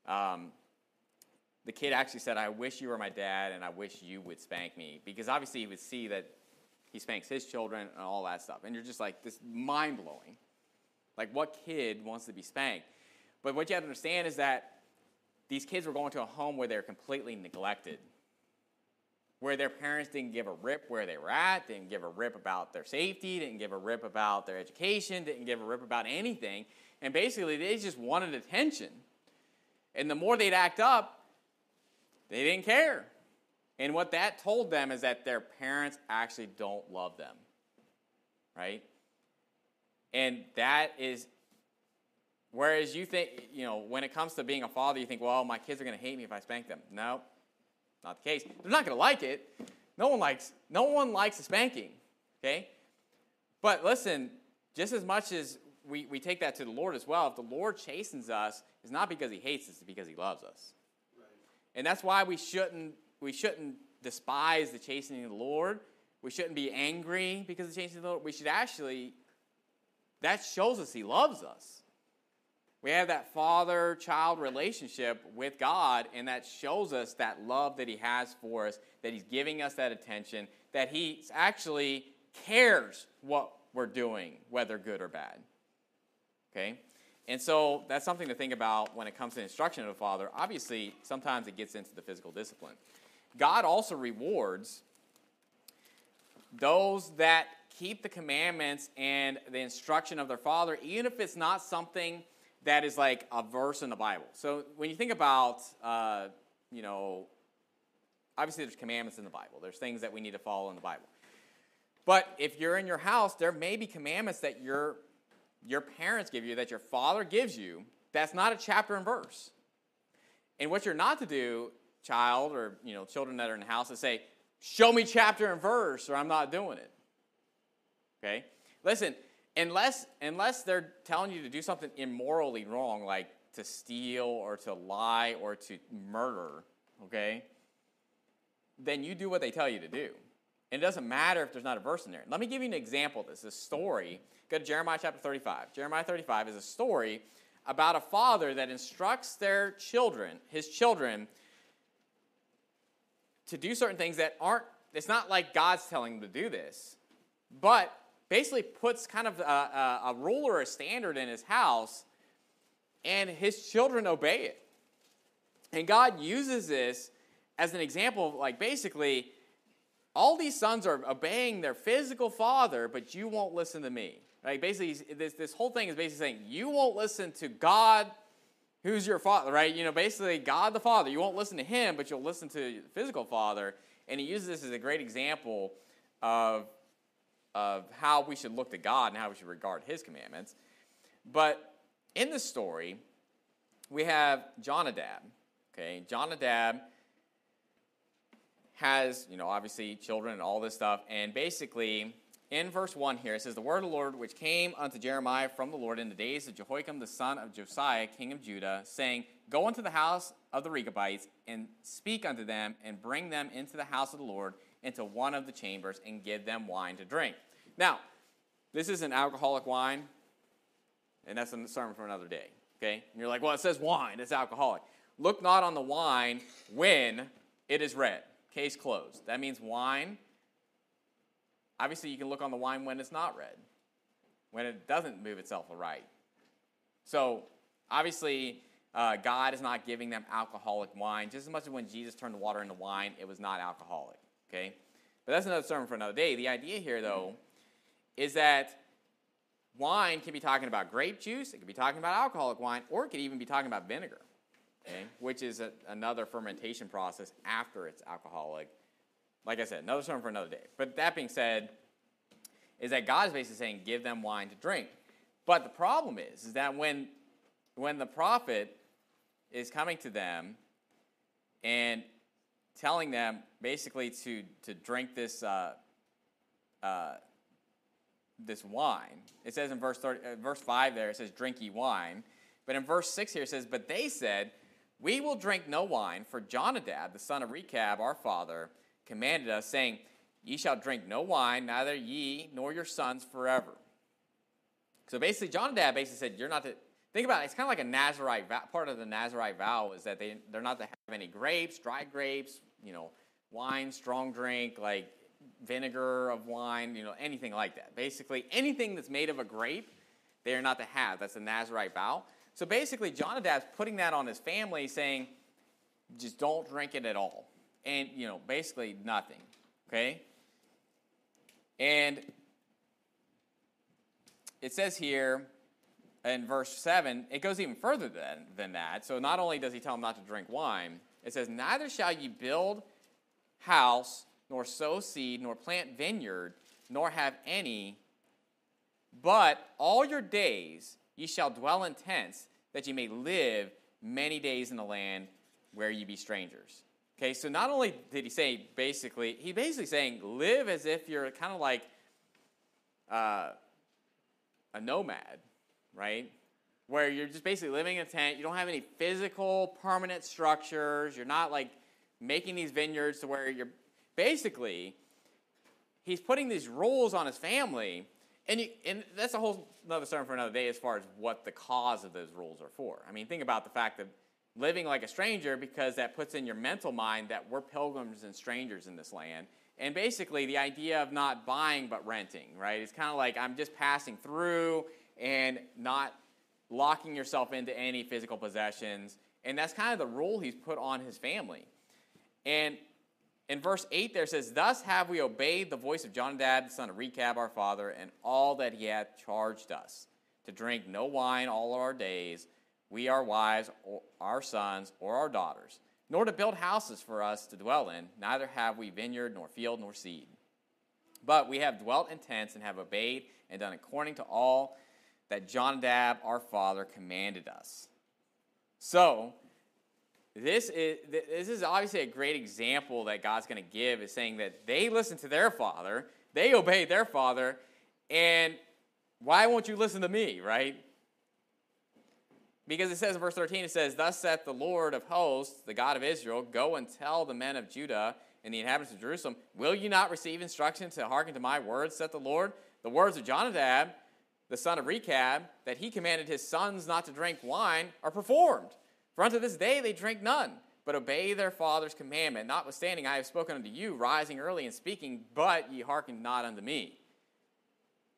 the kid actually said, I wish you were my dad and I wish you would spank me. Because obviously he would see that he spanks his children and all that stuff. And you're just like, this mind-blowing. Like, what kid wants to be spanked? But what you have to understand is that these kids were going to a home where they're completely neglected, where their parents didn't give a rip where they were at, didn't give a rip about their safety, didn't give a rip about their education, didn't give a rip about anything. And basically, they just wanted attention. And the more they'd act up, they didn't care. And what that told them is that their parents actually don't love them, right? And that is, whereas you think, when it comes to being a father, you think, well, my kids are going to hate me if I spank them. No, not the case. They're not going to like it. No one likes a spanking, okay? But listen, just as much as we take that to the Lord as well, if the Lord chastens us, it's not because he hates us, it's because he loves us. Right. And that's why we shouldn't despise the chastening of the Lord. We shouldn't be angry because of the chastening of the Lord. We should actually, that shows us he loves us. We have that father-child relationship with God, and that shows us that love that he has for us, that he's giving us that attention, that he actually cares what we're doing, whether good or bad. Okay? And so that's something to think about when it comes to instruction of a father. Obviously, sometimes it gets into the physical discipline. God also rewards those that keep the commandments and the instruction of their father, even if it's not something that is like a verse in the Bible. So when you think about, obviously there's commandments in the Bible. There's things that we need to follow in the Bible. But if you're in your house, there may be commandments that your parents give you, that your father gives you, that's not a chapter and verse. And what you're not to do, child or children that are in the house, is say, show me chapter and verse or I'm not doing it. Okay? Listen, unless they're telling you to do something immorally wrong, like to steal or to lie or to murder, okay, then you do what they tell you to do. And it doesn't matter if there's not a verse in there. Let me give you an example of this, a story. Go to Jeremiah chapter 35. Jeremiah 35 is a story about a father that instructs his children, to do certain things that aren't, it's not like God's telling them to do this, but basically puts kind of a rule or a standard in his house and his children obey it. And God uses this as an example of, like, basically, all these sons are obeying their physical father, but you won't listen to me. Right? Basically, this whole thing is basically saying, you won't listen to God, who's your father, right? You know, basically, God the Father. You won't listen to him, but you'll listen to the physical father. And he uses this as a great example of how we should look to God and how we should regard his commandments. But in this story, we have Jonadab. Okay, Jonadab has, obviously children and all this stuff. And basically, in verse 1 here, it says, the word of the Lord which came unto Jeremiah from the Lord in the days of Jehoiakim the son of Josiah, king of Judah, saying, go unto the house of the Rechabites, and speak unto them, and bring them into the house of the Lord, into one of the chambers, and give them wine to drink. Now, this is an alcoholic wine, and that's a sermon for another day. Okay? And you're like, well, it says wine, it's alcoholic. Look not on the wine when it is red. Case closed. That means wine. Obviously, you can look on the wine when it's not red, when it doesn't move itself aright. So, obviously, God is not giving them alcoholic wine. Just as much as when Jesus turned the water into wine, it was not alcoholic. Okay? But that's another sermon for another day. The idea here, though, is that wine can be talking about grape juice, it could be talking about alcoholic wine, or it could even be talking about vinegar, okay? Which is another fermentation process after it's alcoholic. Like I said, another sermon for another day. But that being said, is that God is basically saying, give them wine to drink. But the problem is that when the prophet is coming to them and telling them basically to drink this this wine, it says in verse 5 there, it says, drink ye wine. But in verse 6 here it says, but they said, we will drink no wine, for Jonadab, the son of Rechab, our father, commanded us, saying, ye shall drink no wine, neither ye nor your sons forever. So basically, Jonadab basically said, you're not to, think about it, it's kind of like a Nazarite, part of the Nazarite vow is that they're not to have any grapes, dry grapes, wine, strong drink, like vinegar of wine, anything like that. Basically, anything that's made of a grape, they are not to have. That's the Nazarite vow. So basically, Jonadab's putting that on his family, saying, just don't drink it at all. And, basically nothing. Okay? And it says here in verse 7, it goes even further than that. So not only does he tell them not to drink wine, it says, neither shall ye build house, nor sow seed, nor plant vineyard, nor have any, but all your days ye shall dwell in tents, that ye may live many days in the land where ye be strangers. Okay, so not only did he say he's basically saying live as if you're kind of like a nomad, right? Where you're just basically living in a tent. You don't have any physical permanent structures. You're not like making these vineyards to where you're basically, he's putting these rules on his family. And that's a whole another sermon for another day as far as what the cause of those rules are for. I mean, think about the fact that living like a stranger, because that puts in your mental mind that we're pilgrims and strangers in this land. And basically the idea of not buying but renting, right? It's kind of like I'm just passing through and not locking yourself into any physical possessions. And that's kind of the rule he's put on his family. And in verse 8 there says, thus have we obeyed the voice of Jonadab, the son of Rechab, our father, and all that he hath charged us, to drink no wine all our days, we, our wives, or our sons, or our daughters, nor to build houses for us to dwell in, neither have we vineyard, nor field, nor seed. But we have dwelt in tents, and have obeyed, and done according to all that Jonadab, our father, commanded us. So, this is obviously a great example that God's going to give, is saying that they listened to their father, they obeyed their father, and why won't you listen to me, right? Because it says in verse 13, it says, thus saith the Lord of hosts, the God of Israel, go and tell the men of Judah and the inhabitants of Jerusalem, will you not receive instruction to hearken to my words, saith the Lord? The words of Jonadab, the son of Rechab, that he commanded his sons not to drink wine, are performed. For unto this day they drink none, but obey their father's commandment. Notwithstanding, I have spoken unto you, rising early and speaking, but ye hearkened not unto me.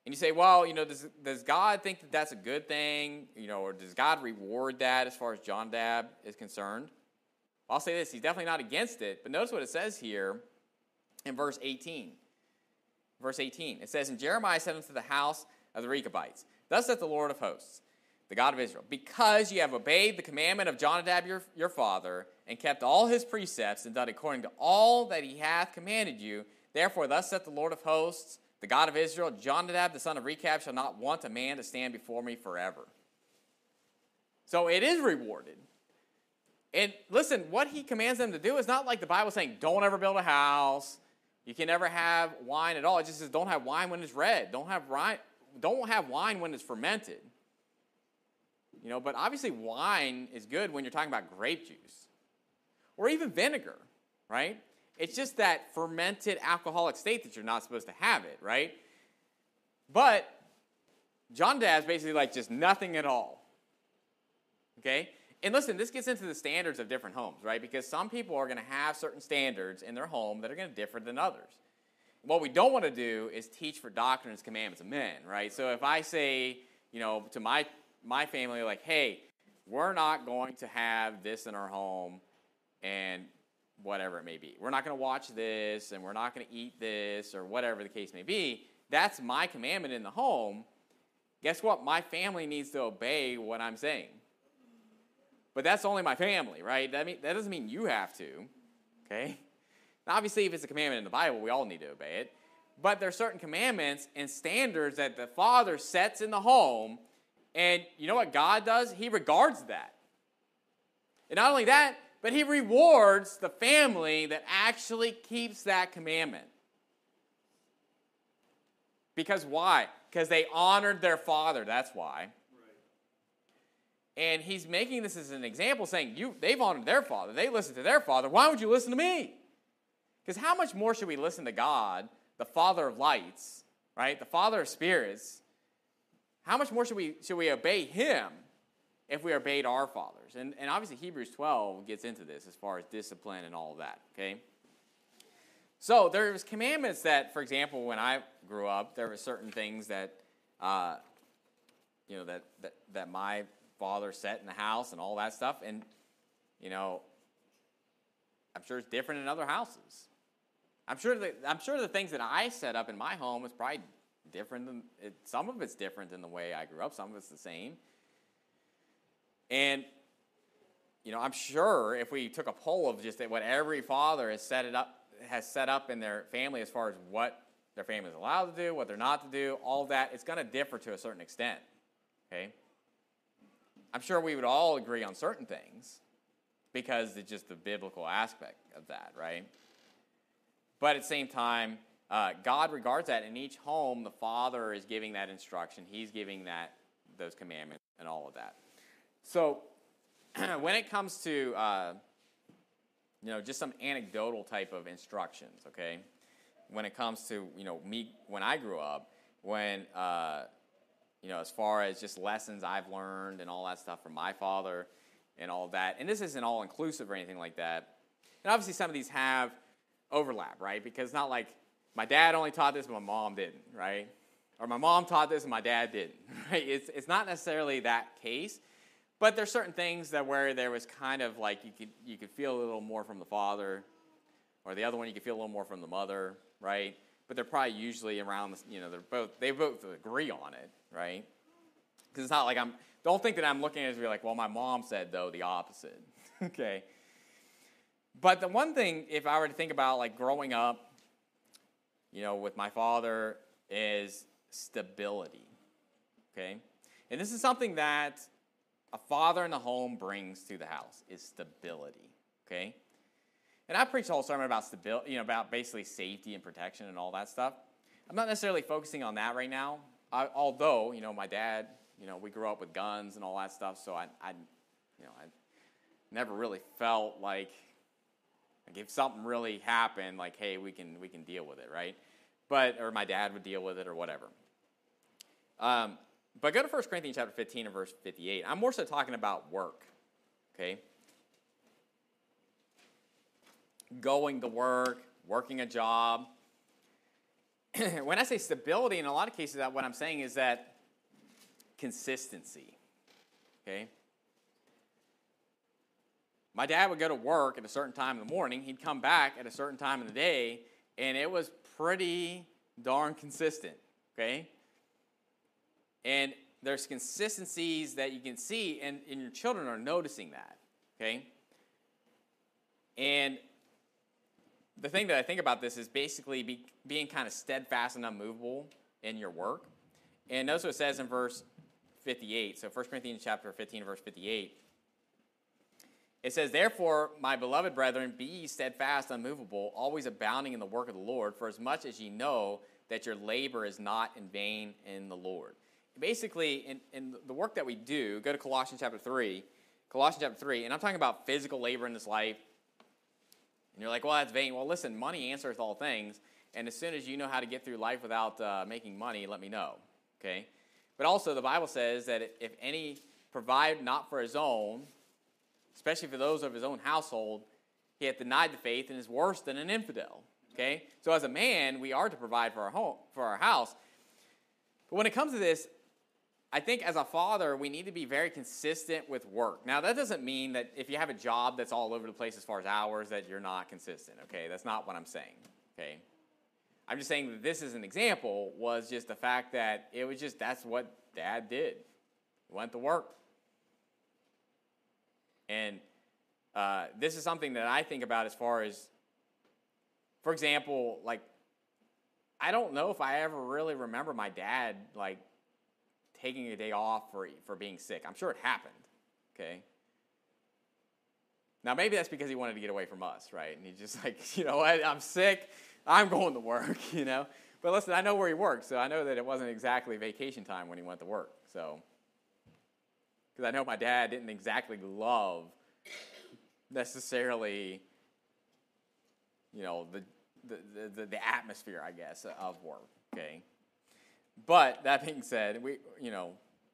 And you say, well, does God think that that's a good thing? Or does God reward that as far as Jonadab is concerned? Well, I'll say this, he's definitely not against it, but notice what it says here in verse 18. Verse 18, it says, and Jeremiah said unto the house of the Rechabites, thus saith the Lord of hosts, the God of Israel, because ye have obeyed the commandment of Jonadab your father, and kept all his precepts, and done according to all that he hath commanded you, therefore thus saith the Lord of hosts, the God of Israel, Jonadab the son of Rechab shall not want a man to stand before me forever. So it is rewarded. And listen, what he commands them to do is not like the Bible saying, don't ever build a house, you can never have wine at all. It just says don't have wine when it's red. Don't have wine when it's fermented. But obviously wine is good when you're talking about grape juice. Or even vinegar, right? It's just that fermented alcoholic state that you're not supposed to have it, right? But Jonadab is basically like just nothing at all. Okay? And listen, this gets into the standards of different homes, right? Because some people are going to have certain standards in their home that are going to differ than others. What we don't want to do is teach for doctrines, commandments of men, right? So if I say, to my family, like, hey, we're not going to have this in our home and whatever it may be. We're not going to watch this and we're not going to eat this or whatever the case may be. That's my commandment in the home. Guess what? My family needs to obey what I'm saying. But that's only my family, right? That doesn't mean you have to, okay? Now, obviously, if it's a commandment in the Bible, we all need to obey it. But there are certain commandments and standards that the Father sets in the home, and you know what God does? He regards that. And not only that, but he rewards the family that actually keeps that commandment. Because why? Because they honored their father, that's why. And he's making this as an example, saying, they've honored their father. They listened to their father. Why would you listen to me? Because how much more should we listen to God, the Father of lights, right? The Father of spirits. How much more should we obey him if we obeyed our fathers? And obviously Hebrews 12 gets into this as far as discipline and all of that, okay? So there's commandments that, for example, when I grew up, there were certain things that, that my father set in the house and all that stuff, and I'm sure it's different in other houses. I'm sure the things that I set up in my home is probably different than some of it's different than the way I grew up. Some of it's the same. And I'm sure if we took a poll of just what every father has set up in their family as far as what their family is allowed to do, what they're not to do, all of that, it's going to differ to a certain extent. Okay. I'm sure we would all agree on certain things because it's just the biblical aspect of that, right? But at the same time, God regards that. In each home, the Father is giving that instruction. He's giving those commandments and all of that. So when it comes to, just some anecdotal type of instructions, okay? When it comes to, me, when I grew up, when, as far as just lessons I've learned and all that stuff from my father and all of that. And this isn't all inclusive or anything like that. And obviously some of these have overlap, right? Because it's not like my dad only taught this, but my mom didn't, right? Or my mom taught this and my dad didn't, right? It's not necessarily that case, but there's certain things that where there was kind of like you could feel a little more from the father, or the other one you could feel a little more from the mother, right? But they're probably usually around, they both agree on it, right? Because it's not like don't think that I'm looking at it as like, well, my mom said, though, the opposite, okay? But the one thing, if I were to think about, like, growing up, with my father, is stability, okay? And this is something that a father in the home brings to the house, is stability, okay? And I preached a whole sermon about stability, about basically safety and protection and all that stuff. I'm not necessarily focusing on that right now, although, my dad, we grew up with guns and all that stuff, so I never really felt like if something really happened, like, hey, we can deal with it, right? Or my dad would deal with it or whatever. But go to 1 Corinthians chapter 15 and verse 58. I'm more so talking about work, okay? Going to work, working a job. when I say stability, in a lot of cases, what I'm saying is that consistency. Okay? My dad would go to work at a certain time in the morning. He'd come back at a certain time in the day, and it was pretty darn consistent. Okay? And there's consistencies that you can see, and your children are noticing that. Okay? And the thing that I think about this is basically being kind of steadfast and unmovable in your work. And notice what it says in verse 58. So 1 Corinthians chapter 15, verse 58. It says, "Therefore, my beloved brethren, be ye steadfast, unmovable, always abounding in the work of the Lord, for as much as ye know that your labor is not in vain in the Lord." Basically, in the work that we do, go to Colossians chapter 3. Colossians chapter 3, and I'm talking about physical labor in this life. And you're like, well, that's vain. Well, listen, money answers all things, and as soon as you know how to get through life without making money, let me know, okay? But also, the Bible says that if any provide not for his own, especially for those of his own household, he hath denied the faith and is worse than an infidel, okay? So as a man, we are to provide for our home, for our house. But when it comes to this, I think as a father, we need to be very consistent with work. Now, that doesn't mean that if you have a job that's all over the place as far as hours, that you're not consistent, okay? That's not what I'm saying, okay? I'm just saying that this as an example was just the fact that it was just, that's what Dad did. He went to work. And this is something that I think about as far as, for example, like, I don't know if I ever really remember my dad, like, taking a day off for being sick. I'm sure it happened, okay? Now, maybe that's because he wanted to get away from us, right? And he's just like, you know what, I'm sick, I'm going to work, you know? But listen, I know where he worked, so I know that it wasn't exactly vacation time when he went to work, so. Because I know my dad didn't exactly love necessarily, you know, the atmosphere, I guess, of work, okay? But that being said, we, you know,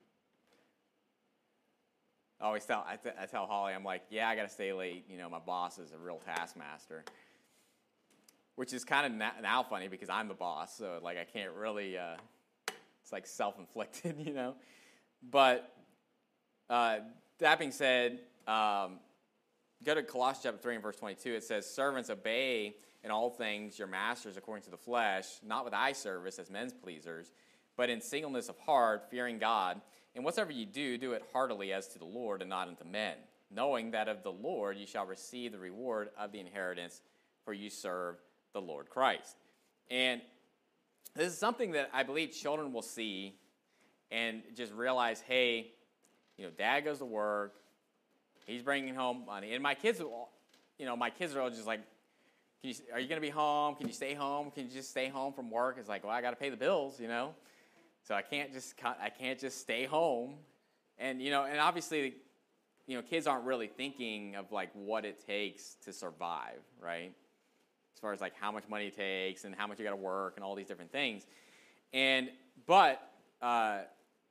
I tell Holly, I'm like, yeah, I got to stay late. You know, my boss is a real taskmaster, which is kind of now funny because I'm the boss, so like I can't really. It's like self-inflicted, you know. But that being said, go to Colossians chapter 3 and verse 22. It says, "Servants, obey in all things your masters according to the flesh, not with eye service as men's pleasers, but in singleness of heart, fearing God. And whatsoever ye do, do it heartily as to the Lord and not unto men, knowing that of the Lord ye shall receive the reward of the inheritance, for you serve the Lord Christ." And this is something that I believe children will see and just realize, hey, you know, Dad goes to work, he's bringing home money. And my kids, you know, my kids are all just like, are you going to be home? Can you stay home? Can you just stay home from work? It's like, well, I got to pay the bills, you know. So I can't just stay home. And, you know, and obviously, you know, kids aren't really thinking of, like, what it takes to survive, right? As far as, like, how much money it takes and how much you got to work and all these different things. And, but I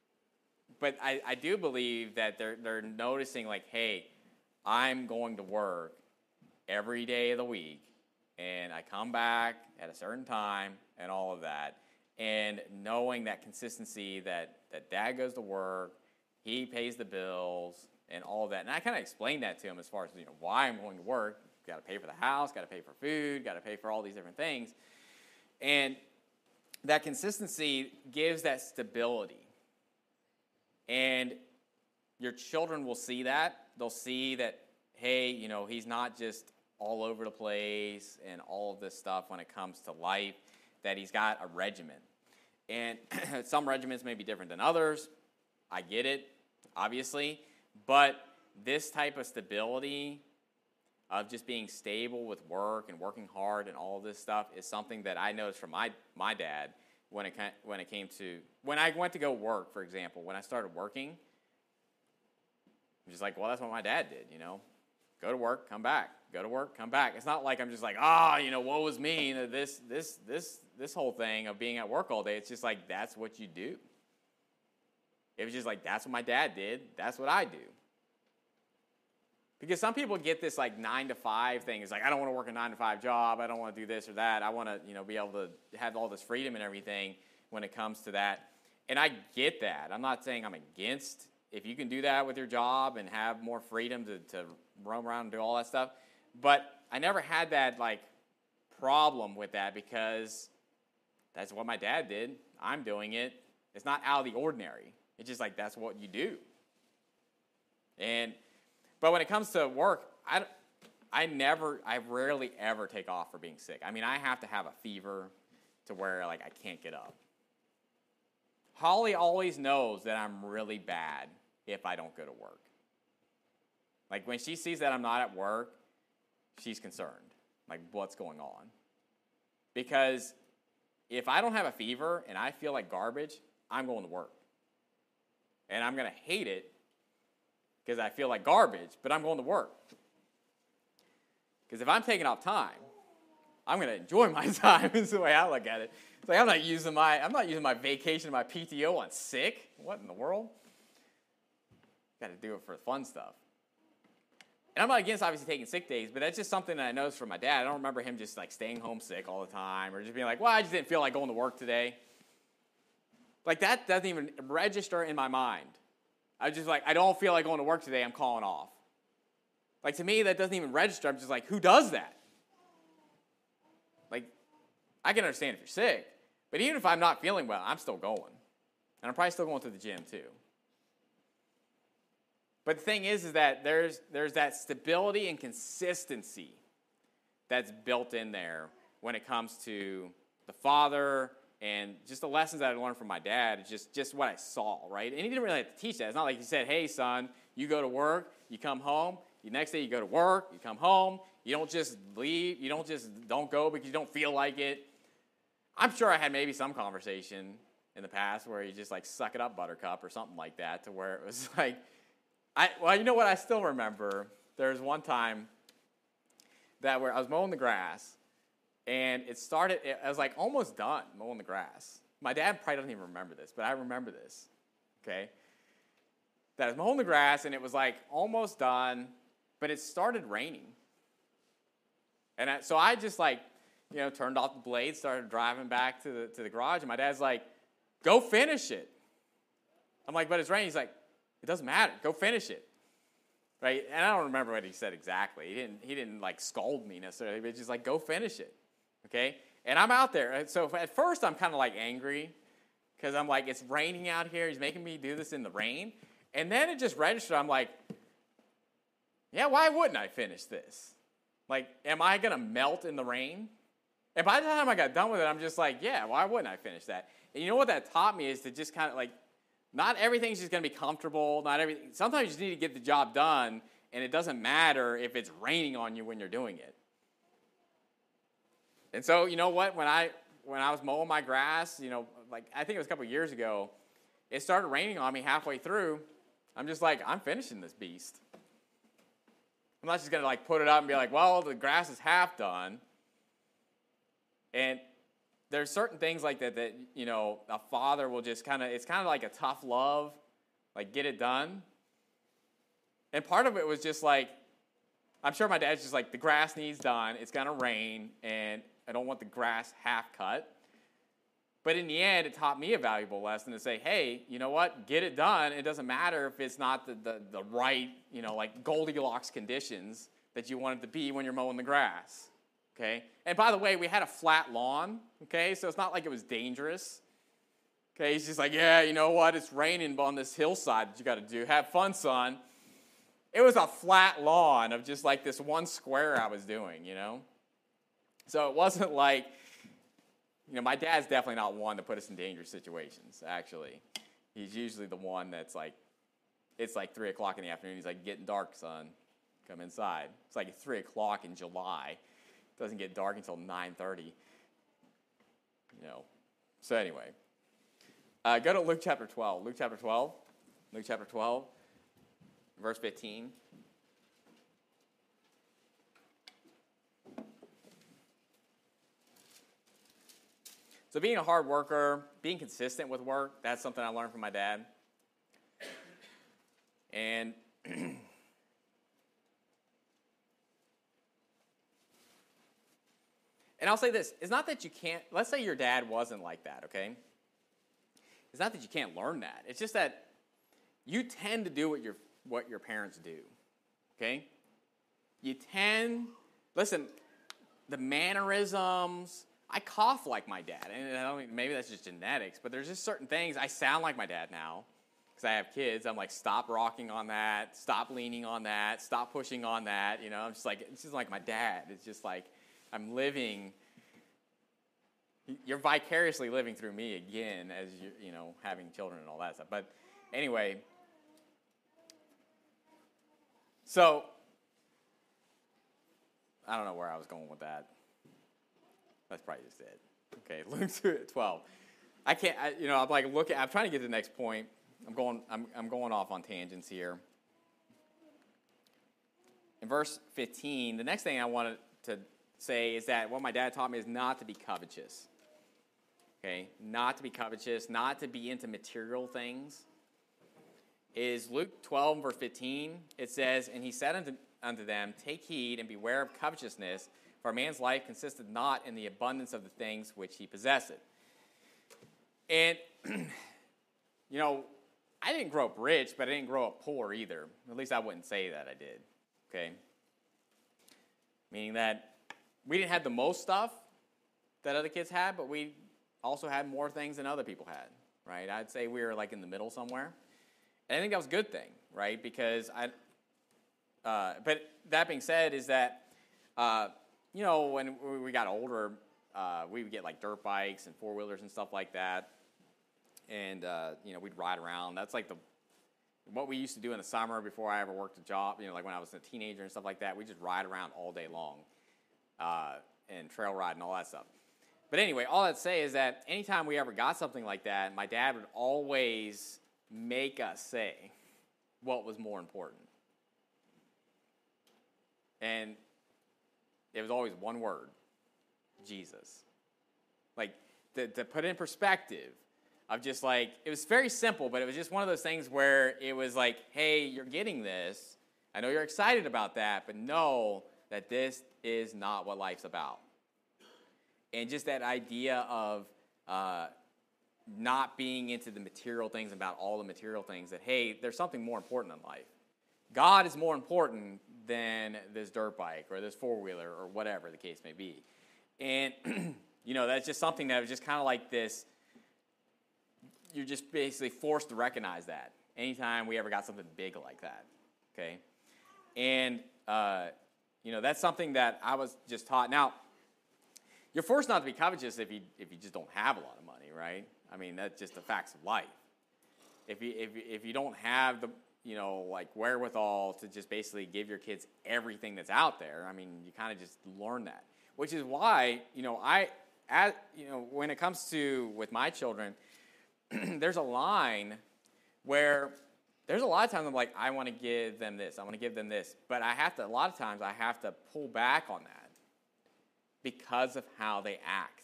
do believe that they're noticing, like, hey, I'm going to work every day of the week, and I come back at a certain time and all of that. And knowing that consistency that Dad goes to work, he pays the bills, and all of that. And I kind of explained that to him as far as, you know, why I'm going to work. Got to pay for the house, got to pay for food, got to pay for all these different things. And that consistency gives that stability. And your children will see that. They'll see that, hey, you know, he's not just all over the place and all of this stuff when it comes to life, that he's got a regimen. And some regimens may be different than others. I get it, obviously. But this type of stability of just being stable with work and working hard and all of this stuff is something that I noticed from my dad when I went to go work, for example. When I started working, I'm just like, well, that's what my dad did, you know. Go to work, come back. Go to work, come back. It's not like I'm just like, you know, woe is me. This whole thing of being at work all day. It's just like, that's what you do. It was just like, that's what my dad did. That's what I do. Because some people get this like 9 to 5 thing. It's like, I don't want to work a 9 to 5 job. I don't want to do this or that. I want to, be able to have all this freedom and everything when it comes to that. And I get that. I'm not saying I'm against if you can do that with your job and have more freedom to roam around and do all that stuff. But I never had that like problem with that because that's what my dad did. I'm doing it. It's not out of the ordinary. It's just like that's what you do. But when it comes to work, I rarely ever take off for being sick. I mean, I have to have a fever to where like I can't get up. Holly always knows that I'm really bad if I don't go to work. Like when she sees that I'm not at work, she's concerned. Like what's going on? Because if I don't have a fever and I feel like garbage, I'm going to work. And I'm going to hate it because I feel like garbage, but I'm going to work. Because if I'm taking off time, I'm going to enjoy my time is the way I look at it. It's like I'm not using my vacation, my PTO on sick. What in the world? Got to do it for the fun stuff. And I'm not against obviously taking sick days, but that's just something that I noticed from my dad. I don't remember him just like staying home sick all the time or just being like, well, I just didn't feel like going to work today. Like that doesn't even register in my mind. I was just like, I don't feel like going to work today, I'm calling off. Like to me, that doesn't even register. I'm just like, who does that? Like, I can understand if you're sick, but even if I'm not feeling well, I'm still going. And I'm probably still going to the gym too. But the thing is that there's that stability and consistency that's built in there when it comes to the Father and just the lessons that I learned from my dad, just what I saw, right? And he didn't really have to teach that. It's not like he said, hey, son, you go to work, you come home, the next day you go to work, you come home, you don't just leave, you don't go because you don't feel like it. I'm sure I had maybe some conversation in the past where you just like suck it up, Buttercup, or something like that, to where it was like, you know what, I still remember, there was one time that where I was mowing the grass, and I was like almost done mowing the grass. My dad probably doesn't even remember this, but I remember this, okay? That I was mowing the grass, and it was like almost done, but it started raining. And so I just like, turned off the blade, started driving back to the garage, and my dad's like, go finish it. I'm like, but it's raining. He's like, it doesn't matter. Go finish it. Right? And I don't remember what he said exactly. He didn't like scold me necessarily, but just like, go finish it. Okay? And I'm out there. So at first I'm kind of like angry because I'm like, it's raining out here. He's making me do this in the rain. And then it just registered. I'm like, yeah, why wouldn't I finish this? Like, am I going to melt in the rain? And by the time I got done with it, I'm just like, yeah, why wouldn't I finish that? And you know what that taught me is to just kind of like, not everything's just going to be comfortable. Not everything. Sometimes you just need to get the job done, and it doesn't matter if it's raining on you when you're doing it. And so, you know what? When I was mowing my grass, like I think it was a couple of years ago, it started raining on me halfway through. I'm just like, I'm finishing this beast. I'm not just going to like put it up and be like, well, the grass is half done. And there's certain things like that a father will just it's kind of like a tough love, like get it done. And part of it was just like, I'm sure my dad's just like, the grass needs done, it's going to rain, and I don't want the grass half cut. But in the end, it taught me a valuable lesson to say, hey, you know what, get it done. It doesn't matter if it's not the right, like Goldilocks conditions that you want it to be when you're mowing the grass. Okay? And by the way, we had a flat lawn, okay? So it's not like it was dangerous. Okay, he's just like, yeah, you know what? It's raining on this hillside that you got to do. Have fun, son. It was a flat lawn of just like this one square I was doing, So it wasn't like, my dad's definitely not one to put us in dangerous situations, actually. He's usually the one that's like, it's like 3 o'clock in the afternoon. He's like, getting dark, son. Come inside. It's like 3 o'clock in July. It doesn't get dark until 9:30. So anyway, go to Luke chapter 12. Luke chapter 12, verse 15. So being a hard worker, being consistent with work, that's something I learned from my dad. And And I'll say this, it's not that you can't, let's say your dad wasn't like that, okay? It's not that you can't learn that. It's just that you tend to do what your parents do, okay? You tend, listen, the mannerisms, I cough like my dad, and maybe that's just genetics, but there's just certain things, I sound like my dad now, because I have kids. I'm like, stop rocking on that, stop leaning on that, stop pushing on that, I'm just like, it's just like my dad. It's just like, I'm living, you're vicariously living through me again as having children and all that stuff. But anyway, so I don't know where I was going with that. That's probably just it. Okay, Luke 12. I'm trying to get to the next point. I'm going off on tangents here. In verse 15, the next thing I wanted to say is that what my dad taught me is not to be covetous. Okay, not to be covetous, not to be into material things. Is Luke 12, verse 15, it says, and he said unto them, take heed and beware of covetousness, for a man's life consisteth not in the abundance of the things which he possesseth. And, I didn't grow up rich, but I didn't grow up poor either. At least I wouldn't say that I did, okay? Meaning that we didn't have the most stuff that other kids had, but we also had more things than other people had, right? I'd say we were like in the middle somewhere. And I think that was a good thing, right? Because but that being said is that, when we got older, we would get like dirt bikes and four-wheelers and stuff like that. And, we'd ride around. That's like what we used to do in the summer before I ever worked a job, like when I was a teenager and stuff like that. We just ride around all day long and trail ride and all that stuff. But anyway, all that to say is that anytime we ever got something like that, my dad would always make us say what was more important. And it was always one word, Jesus. Like, to put it in perspective, of just like, it was very simple, but it was just one of those things where it was like, hey, you're getting this. I know you're excited about that, but know that this is not what life's about. And just that idea of not being into the material things, about all the material things, that, hey, there's something more important in life. God is more important than this dirt bike or this four-wheeler or whatever the case may be. And, that's just something that was just kind of like this. You're just basically forced to recognize that anytime we ever got something big like that, okay? And, that's something that I was just taught. Now, you're forced not to be covetous if you just don't have a lot of money, right? I mean, that's just the facts of life. If you don't have the, wherewithal to just basically give your kids everything that's out there, I mean, you kind of just learn that. Which is why, when it comes to with my children, there's a line where there's a lot of times I'm like, I want to give them this, I want to give them this, but a lot of times I have to pull back on that because of how they act.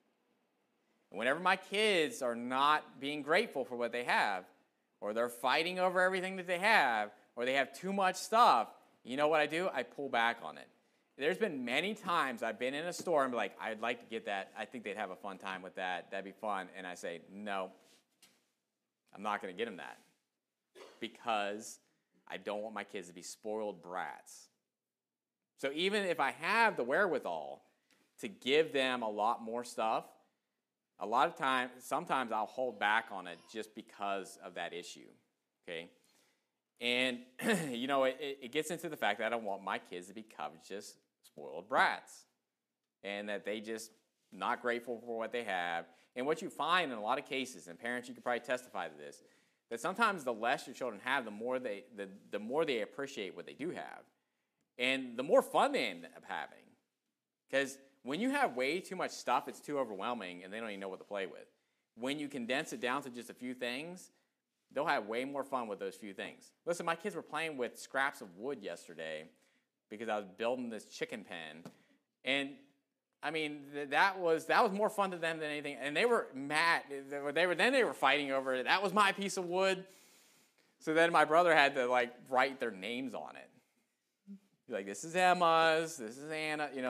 And whenever my kids are not being grateful for what they have, or they're fighting over everything that they have, or they have too much stuff, you know what I do? I pull back on it. There's been many times I've been in a store and be like, I'd like to get that. I think they'd have a fun time with that. That'd be fun. And I say, no, I'm not going to get them that because I don't want my kids to be spoiled brats. So even if I have the wherewithal to give them a lot more stuff, a lot of times, sometimes I'll hold back on it just because of that issue, okay? And, it gets into the fact that I don't want my kids to be covetous, spoiled brats, and that they just not grateful for what they have. And what you find in a lot of cases, and parents, you could probably testify to this, that sometimes the less your children have, the more they appreciate what they do have, and the more fun they end up having. Because when you have way too much stuff, it's too overwhelming, and they don't even know what to play with. When you condense it down to just a few things, they'll have way more fun with those few things. Listen, my kids were playing with scraps of wood yesterday because I was building this chicken pen. And, I mean, that was more fun to them than anything. And they were mad. They were fighting over it. That was my piece of wood. So then my brother had to, write their names on it. Like, this is Emma's, this is Anna.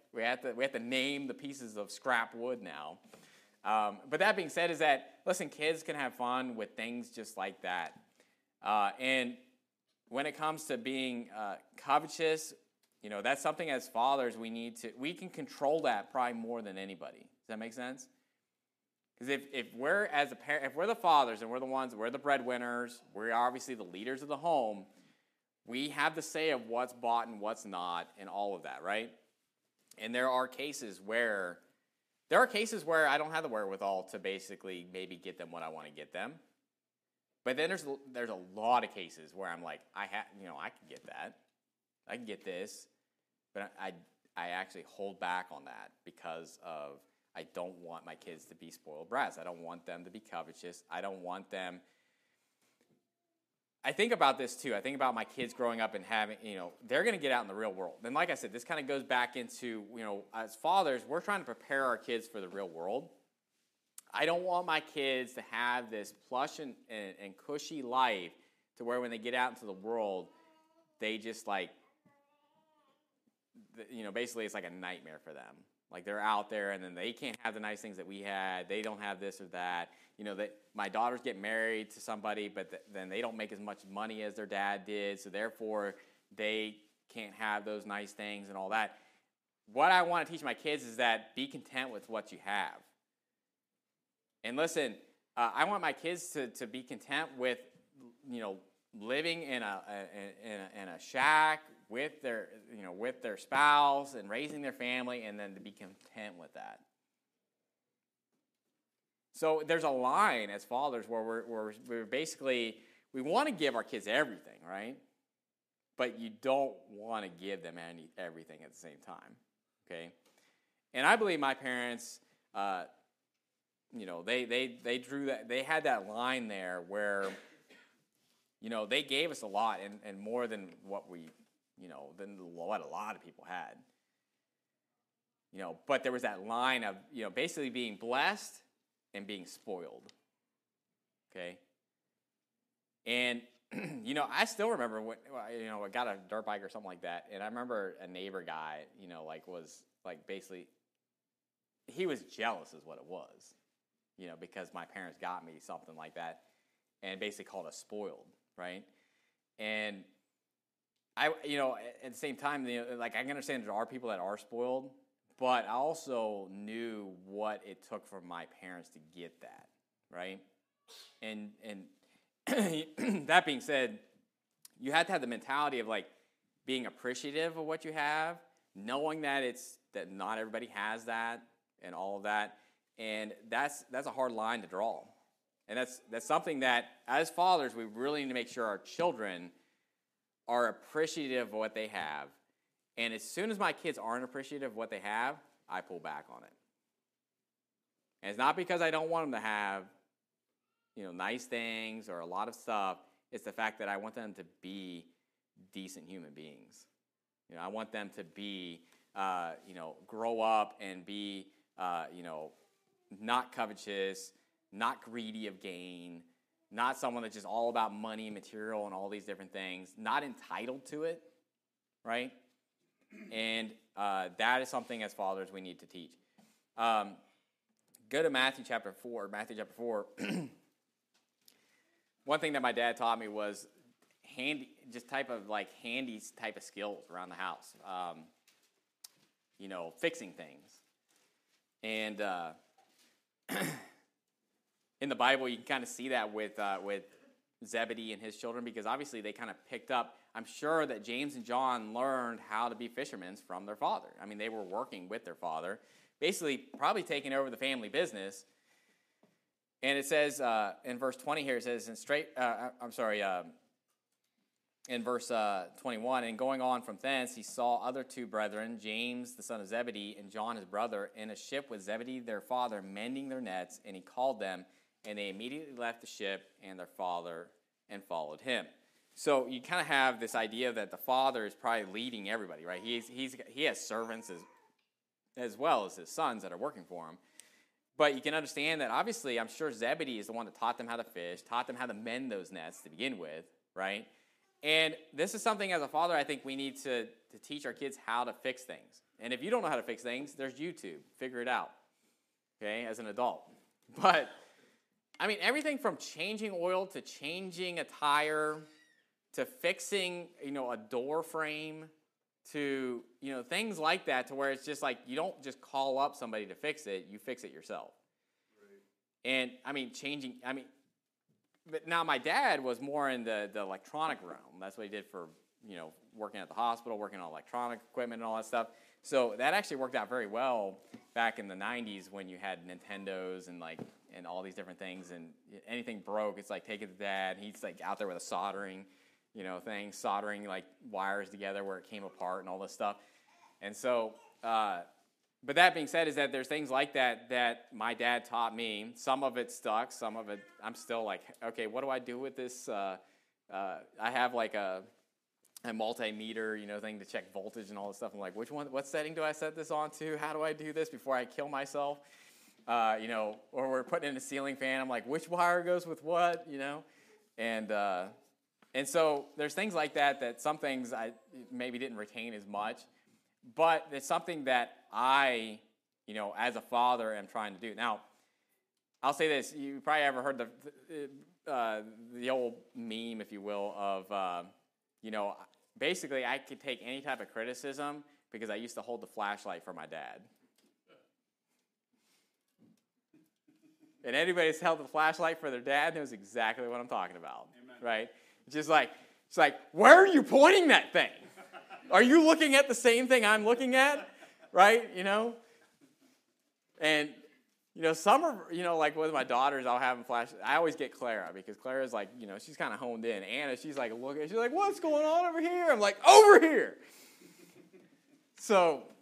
We have to name the pieces of scrap wood now. But that being said, is that, listen, kids can have fun with things just like that. And when it comes to being covetous, that's something as fathers we can control that probably more than anybody. Does that make sense? Because if we're as a parent, if we're the fathers and we're the breadwinners, we're obviously the leaders of the home, we have the say of what's bought and what's not and all of that, right? And there are cases where I don't have the wherewithal to basically maybe get them what I want to get them. But then there's a lot of cases where I'm like, I can get that. I can get this. But I actually hold back on that because of I don't want my kids to be spoiled brats. I don't want them to be covetous. I don't want them. I think about this too. I think about my kids growing up and having, they're going to get out in the real world. And like I said, this kind of goes back into, as fathers, we're trying to prepare our kids for the real world. I don't want my kids to have this plush and cushy life to where when they get out into the world, they just basically it's like a nightmare for them. Like they're out there and then they can't have the nice things that we had. They don't have this or that. My daughters get married to somebody, but then they don't make as much money as their dad did. So therefore, they can't have those nice things and all that. What I want to teach my kids is that be content with what you have. And listen, I want my kids to be content with, living in a shack with their spouse and raising their family, and then to be content with that. So there's a line as fathers where we're basically, we want to give our kids everything, right? But you don't want to give them everything at the same time, okay? And I believe my parents, they drew that, they had that line there where, they gave us a lot and more than what than what a lot of people had. But there was that line of, basically being blessed and being spoiled. Okay? And, I still remember when, I got a dirt bike or something like that, and I remember a neighbor guy, was basically, he was jealous is what it was, because my parents got me something like that and basically called us spoiled, right? And I, at the same time, I can understand there are people that are spoiled, but I also knew what it took for my parents to get that, right? And that being said, you have to have the mentality of being appreciative of what you have, knowing that that not everybody has that and all of that, and that's a hard line to draw, and that's something that as fathers we really need to make sure our children are appreciative of what they have. And as soon as my kids aren't appreciative of what they have, I pull back on it. And it's not because I don't want them to have, nice things or a lot of stuff. It's the fact that I want them to be decent human beings. I want them to be, grow up and be, not covetous, not greedy of gain, not someone that's just all about money, material, and all these different things, not entitled to it, right? And that is something as fathers we need to teach. Go to Matthew chapter 4. One thing that my dad taught me was handy type of skills around the house. Fixing things. And in the Bible, you can kind of see that with Zebedee and his children, because obviously they kind of picked up. I'm sure that James and John learned how to be fishermen from their father. I mean, they were working with their father, basically probably taking over the family business. And it says in verse 20 here, it says in verse 21, and going on from thence, he saw other two brethren, James the son of Zebedee and John his brother, in a ship with Zebedee their father, mending their nets, and he called them, and they immediately left the ship and their father and followed him. So you kind of have this idea that the father is probably leading everybody, right? He has servants as well as his sons that are working for him. But you can understand that obviously I'm sure Zebedee is the one that taught them how to fish, taught them how to mend those nets to begin with, right? And this is something as a father I think we need to teach our kids how to fix things. And if you don't know how to fix things, there's YouTube. Figure it out, okay, as an adult. But, I mean, everything from changing oil to changing a tire to fixing, a door frame to, things like that, to where it's just like you don't just call up somebody to fix it, you fix it yourself. Right. And, but now my dad was more in the electronic realm. That's what he did for, working at the hospital, working on electronic equipment and all that stuff. So that actually worked out very well back in the 90s when you had Nintendos and all these different things, and anything broke, it's like take it to dad. He's like out there with a soldering, thing, soldering like wires together where it came apart and all this stuff. And so, but that being said, is that there's things like that my dad taught me. Some of it stuck, some of it I'm still like, okay, what do I do with this? I have like a multimeter, thing to check voltage and all this stuff. I'm like, what setting do I set this on to? How do I do this before I kill myself? Or we're putting in a ceiling fan. I'm like, which wire goes with what? And so there's things like that some things I maybe didn't retain as much, but it's something that I, as a father am trying to do. Now, I'll say this. You probably ever heard the old meme, if you will, of, basically I could take any type of criticism because I used to hold the flashlight for my dad. And anybody who's held the flashlight for their dad knows exactly what I'm talking about. Amen. Right? It's like, where are you pointing that thing? Are you looking at the same thing I'm looking at? Right? And, some are, like with my daughters, I'll have them flash. I always get Clara because Clara's like, she's kind of honed in. Anna, she's like, looking. She's like, what's going on over here? I'm like, over here. So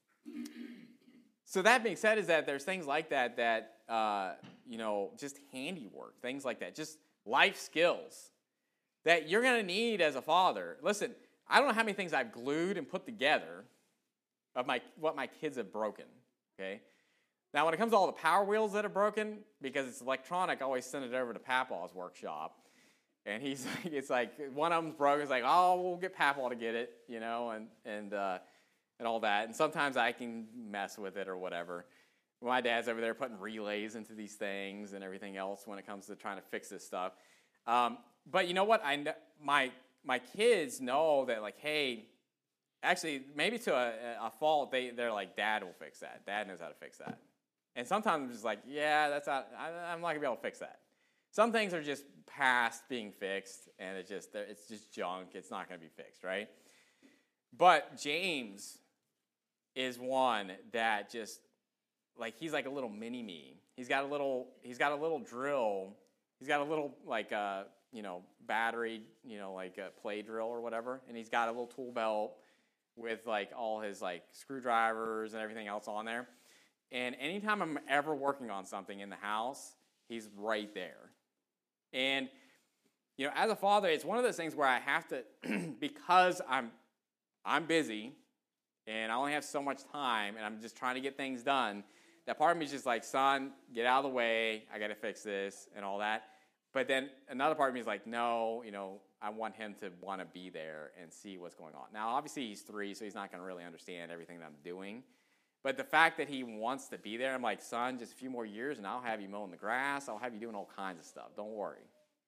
that being said, is that there's things like that, just handiwork, things like that, just life skills that you're going to need as a father. Listen, I don't know how many things I've glued and put together of what my kids have broken, okay? Now, when it comes to all the power wheels that are broken, because it's electronic, I always send it over to Papaw's workshop. And he's like, it's like, one of them's broken. It's like, oh, we'll get Papaw to get it, and all that. And sometimes I can mess with it or whatever. My dad's over there putting relays into these things and everything else when it comes to trying to fix this stuff. But you know what? My kids know that, like, hey, actually, maybe to a fault, they're like, Dad will fix that. Dad knows how to fix that. And sometimes I'm just like, yeah, I'm not going to be able to fix that. Some things are just past being fixed, and it's just junk. It's not going to be fixed, right? But James is one that just, like, he's like a little mini-me. He's got a little drill. He's got a little, like, battery, like a play drill or whatever. And he's got a little tool belt with, like, all his, like, screwdrivers and everything else on there. And anytime I'm ever working on something in the house, he's right there. And, as a father, it's one of those things where I have to, because I'm busy and I only have so much time and I'm just trying to get things done, that part of me is just like, son, get out of the way. I got to fix this and all that. But then another part of me is like, no, I want him to want to be there and see what's going on. Now, obviously, he's 3, so he's not going to really understand everything that I'm doing. But the fact that he wants to be there, I'm like, son, just a few more years and I'll have you mowing the grass. I'll have you doing all kinds of stuff. Don't worry.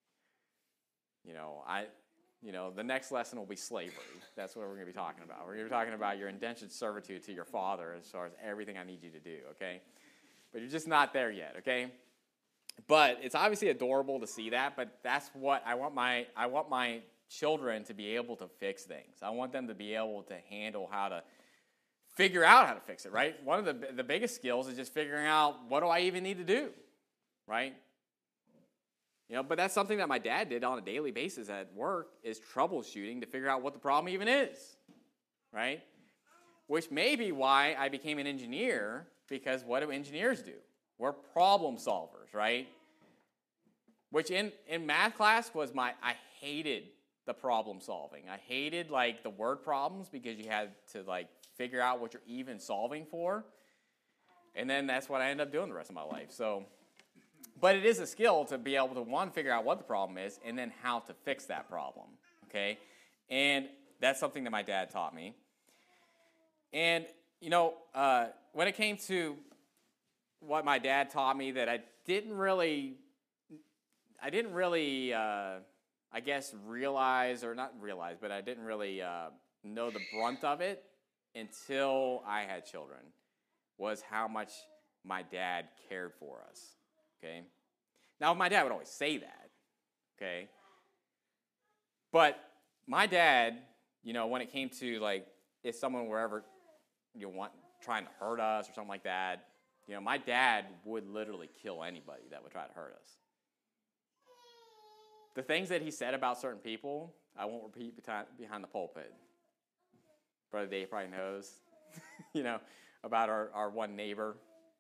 The next lesson will be slavery. That's what we're going to be talking about. We're going to be talking about your indentured servitude to your father as far as everything I need you to do, okay? But you're just not there yet, okay? But it's obviously adorable to see that, but that's what I want my children to be able to fix things. I want them to be able to handle how to figure out how to fix it, right? One of the biggest skills is just figuring out, what do I even need to do, right? But that's something that my dad did on a daily basis at work, is troubleshooting to figure out what the problem even is, right? Which may be why I became an engineer, because what do engineers do? We're problem solvers, right? Which in math class was I hated the problem solving. I hated, like, the word problems because you had to, like, figure out what you're even solving for. And then that's what I ended up doing the rest of my life. So, but it is a skill to be able to, one, figure out what the problem is, and then how to fix that problem, okay? And that's something that my dad taught me. And, when it came to what my dad taught me that I didn't really, I guess, realize, or not realize, but I didn't really know the brunt of it until I had children, was how much my dad cared for us, okay? Now, my dad would always say that, okay? But my dad, when it came to, like, if someone were ever, trying to hurt us or something like that, my dad would literally kill anybody that would try to hurt us. The things that he said about certain people, I won't repeat behind the pulpit. Brother Dave probably knows, about our one neighbor.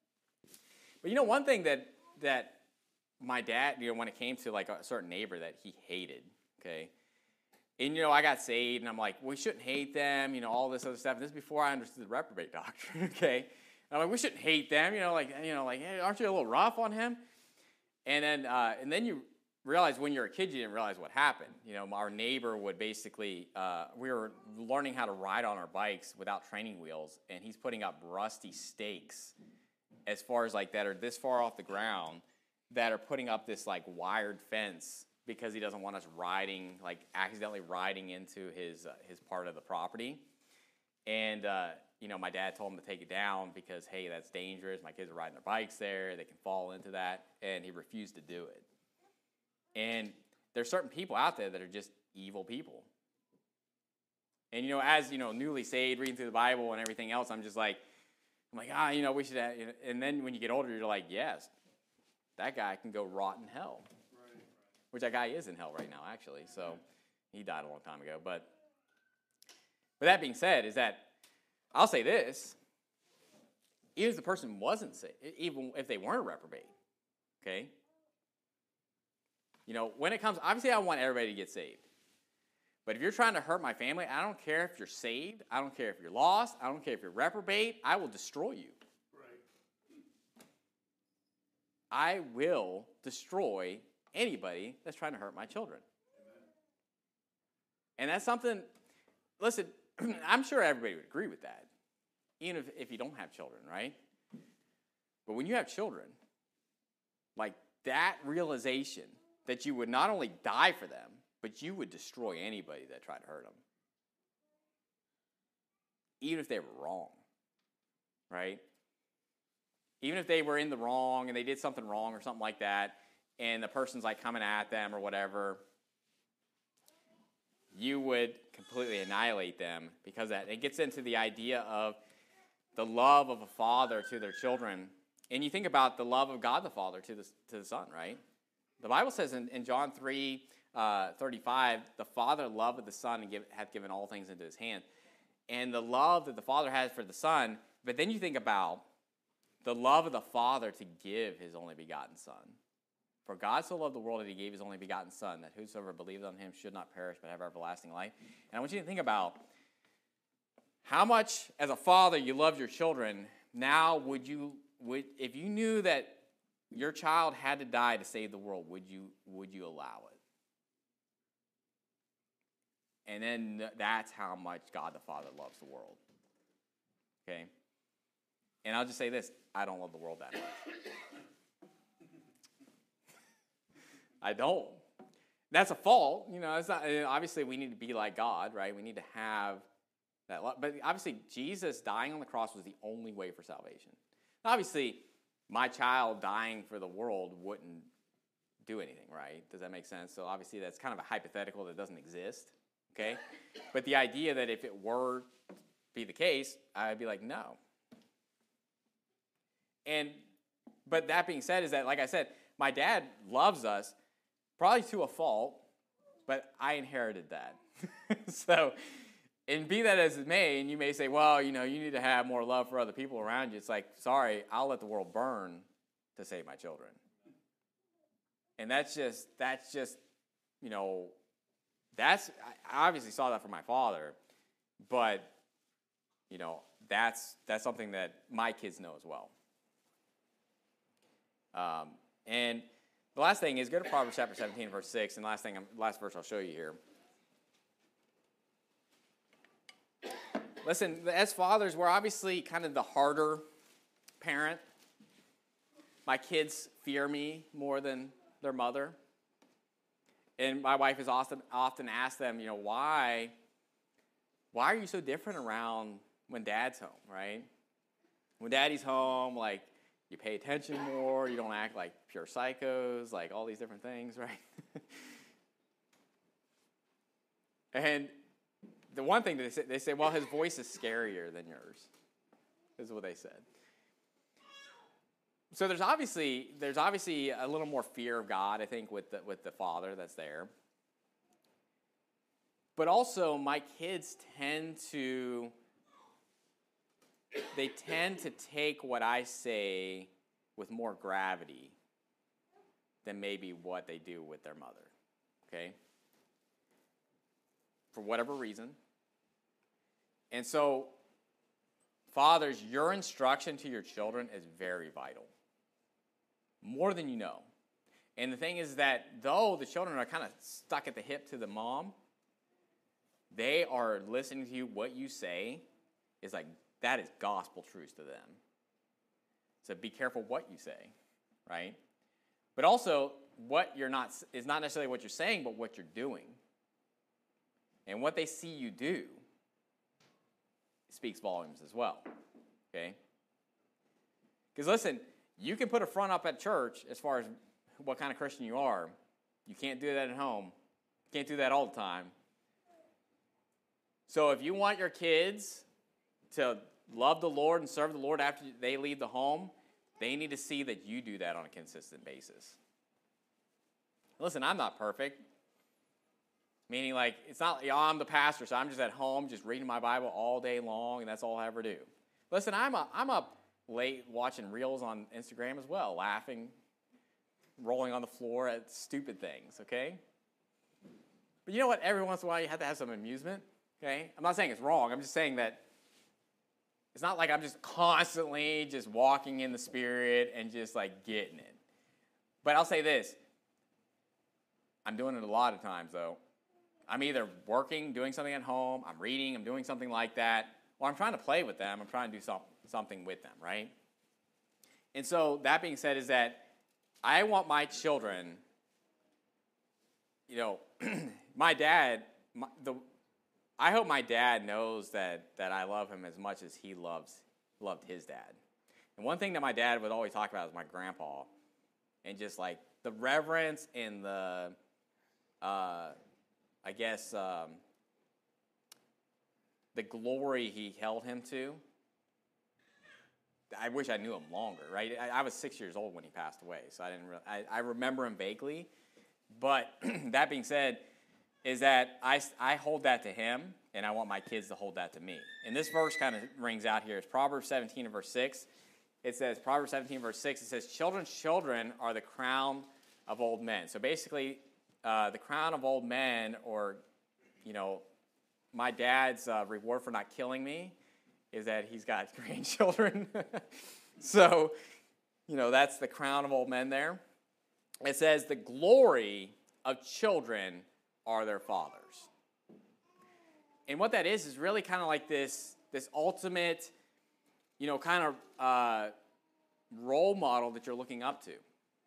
But one thing that my dad, when it came to like a certain neighbor that he hated, okay? And, I got saved, and I'm like, we shouldn't hate them, all this other stuff. And this is before I understood the reprobate doctrine, okay? And I'm like, we shouldn't hate them, hey, aren't you a little rough on him? And then you realize when you're a kid, you didn't realize what happened. Our neighbor would basically, we were learning how to ride on our bikes without training wheels, and he's putting up rusty stakes as far as like that are this far off the ground that are putting up this like wired fence because he doesn't want us accidentally riding into his part of the property. And, my dad told him to take it down because, hey, that's dangerous. My kids are riding their bikes there. They can fall into that. And he refused to do it. And there's certain people out there that are just evil people. And, as, newly saved, reading through the Bible and everything else, I'm like, we should have, and then when you get older, you're like, yes, that guy can go rot in hell. Right. Which that guy is in hell right now, actually. So he died a long time ago. But that being said, is that I'll say this, even if the person wasn't saved, even if they weren't a reprobate, okay? When it comes, obviously I want everybody to get saved. But if you're trying to hurt my family, I don't care if you're saved. I don't care if you're lost. I don't care if you're reprobate. I will destroy you. Right. I will destroy anybody that's trying to hurt my children. Amen. And that's something, listen, I'm sure everybody would agree with that, even if you don't have children, right? But when you have children, like that realization that you would not only die for them, but you would destroy anybody that tried to hurt them. Even if they were wrong, right? Even if they were in the wrong and they did something wrong or something like that, and the person's like coming at them or whatever, you would completely annihilate them because of that. It gets into the idea of the love of a father to their children. And you think about the love of God the Father to the Son, right? The Bible says in John 3:35, the Father loved the Son and hath given all things into his hand. And the love that the Father has for the Son, but then you think about the love of the Father to give his only begotten Son. For God so loved the world that he gave his only begotten Son, that whosoever believeth on him should not perish but have everlasting life. And I want you to think about how much, as a father, you love your children. Now, would if you knew that your child had to die to save the world, would you allow it? And then that's how much God the Father loves the world. Okay? And I'll just say this, I don't love the world that much. I don't. That's a fault. It's not, obviously we need to be like God, right? We need to have that love. But obviously Jesus dying on the cross was the only way for salvation. Obviously, my child dying for the world wouldn't do anything, right? Does that make sense? So obviously that's kind of a hypothetical that doesn't exist, okay? But the idea that if it were to be the case, I'd be like, no. But that being said is that, like I said, my dad loves us, probably to a fault, but I inherited that. So, and be that as it may, and you may say, well, you need to have more love for other people around you. It's like, sorry, I'll let the world burn to save my children. And that's just, I obviously saw that from my father, but, that's something that my kids know as well. And the last thing is, go to Proverbs chapter 17, verse 6, and last verse I'll show you here. Listen, as fathers, we're obviously kind of the harder parent. My kids fear me more than their mother. And my wife has often asked them, why are you so different around when Dad's home, right? When Daddy's home, like, you pay attention more, you don't act like pure psychos, like all these different things, right? And the one thing that they say, well, his voice is scarier than yours, is what they said. So there's obviously a little more fear of God, I think, with the father that's there. But also, my kids tend to take what I say with more gravity than maybe what they do with their mother, okay? For whatever reason. And so, fathers, your instruction to your children is very vital. More than you know. And the thing is that though the children are kind of stuck at the hip to the mom, they are listening to you. What you say is like, that is gospel truth to them. So be careful what you say, right? But also, what you're not is not necessarily what you're saying, but what you're doing. And what they see you do speaks volumes as well, okay? Because listen, you can put a front up at church as far as what kind of Christian you are. You can't do that at home. You can't do that all the time. So if you want your kids to love the Lord and serve the Lord after they leave the home, they need to see that you do that on a consistent basis. Listen, I'm not perfect. Meaning, like, it's not, I'm the pastor, so I'm just at home just reading my Bible all day long, and that's all I ever do. Listen, I'm up late watching reels on Instagram as well, laughing, rolling on the floor at stupid things, okay? But you know what? Every once in a while, you have to have some amusement, okay? I'm not saying it's wrong. I'm just saying that it's not like I'm just constantly just walking in the Spirit and just, like, getting it. But I'll say this. I'm doing it a lot of times, though. I'm either working, doing something at home, I'm reading, I'm doing something like that, or I'm trying to play with them, I'm trying to do something with them, right? And so that being said is that I want my children, my dad, I hope my dad knows that I love him as much as he loved his dad. And one thing that my dad would always talk about is my grandpa, and just like the reverence and the the glory he held him to. I wish I knew him longer, right? I was 6 years old when he passed away, so I remember him vaguely. But that being said, is that I hold that to him, and I want my kids to hold that to me. And this verse kind of rings out here. It's Proverbs 17 and verse 6. It says, Proverbs 17 verse 6, it says, children's children are the crown of old men. So basically, the crown of old men, or, my dad's reward for not killing me is that he's got grandchildren. So, that's the crown of old men there. It says, the glory of children are their fathers. And what that is really kind of like this ultimate, kind of role model that you're looking up to.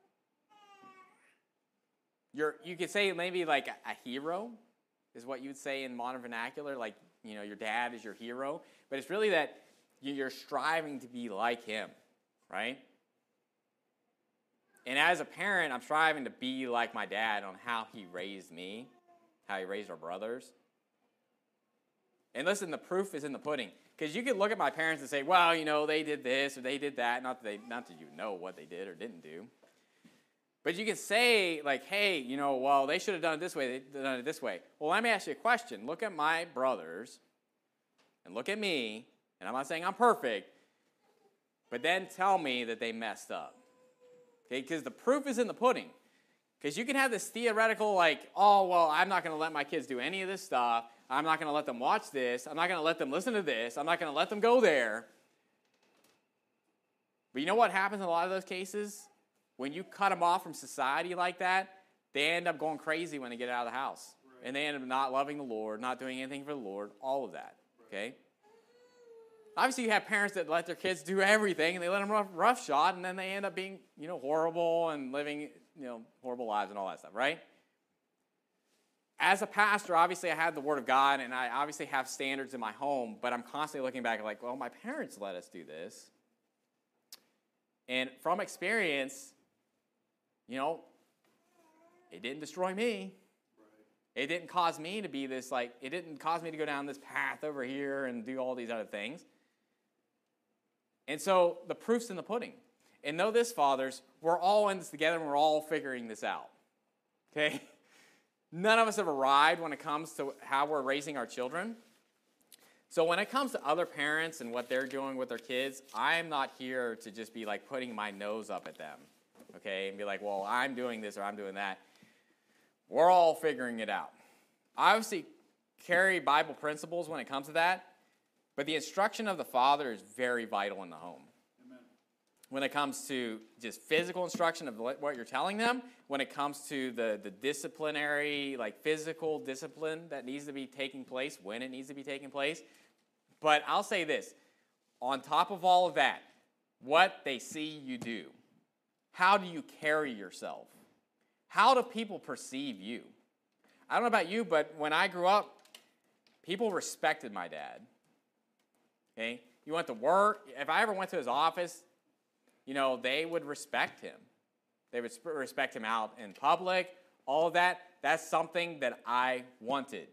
You could say maybe like a hero is what you would say in modern vernacular, like, your dad is your hero. But it's really that you're striving to be like him, right? And as a parent, I'm striving to be like my dad on how he raised me, how he raised our brothers. And listen, the proof is in the pudding. Because you could look at my parents and say, well, they did this or they did that. Not that you know what they did or didn't do. But you can say, like, hey, well, they should have done it this way. They done it this way. Well, let me ask you a question. Look at my brothers and look at me. And I'm not saying I'm perfect. But then tell me that they messed up. Okay, because the proof is in the pudding. Because you can have this theoretical, like, oh, well, I'm not going to let my kids do any of this stuff. I'm not going to let them watch this. I'm not going to let them listen to this. I'm not going to let them go there. But you know what happens in a lot of those cases? When you cut them off from society like that, they end up going crazy when they get out of the house. Right. And they end up not loving the Lord, not doing anything for the Lord, all of that. Okay? Obviously, you have parents that let their kids do everything, and they let them roughshod, and then they end up being, horrible and living, horrible lives and all that stuff, right? As a pastor, obviously, I have the Word of God, and I obviously have standards in my home, but I'm constantly looking back like, well, my parents let us do this. And from experience, it didn't destroy me. It didn't cause me to be this, it didn't cause me to go down this path over here and do all these other things. And so the proof's in the pudding. And know this, fathers, we're all in this together and we're all figuring this out. Okay? None of us have arrived when it comes to how we're raising our children. So when it comes to other parents and what they're doing with their kids, I am not here to just be putting my nose up at them. Okay? And be like, well, I'm doing this or I'm doing that. We're all figuring it out. I obviously carry Bible principles when it comes to that, but the instruction of the Father is very vital in the home. Amen. When it comes to just physical instruction of what you're telling them, when it comes to the disciplinary, physical discipline that needs to be taking place, when it needs to be taking place. But I'll say this, on top of all of that, what they see you do. How do you carry yourself? How do people perceive you? I don't know about you, but when I grew up, people respected my dad. Okay? You went to work. If I ever went to his office, they would respect him. They would respect him out in public, all of that. That's something that I wanted.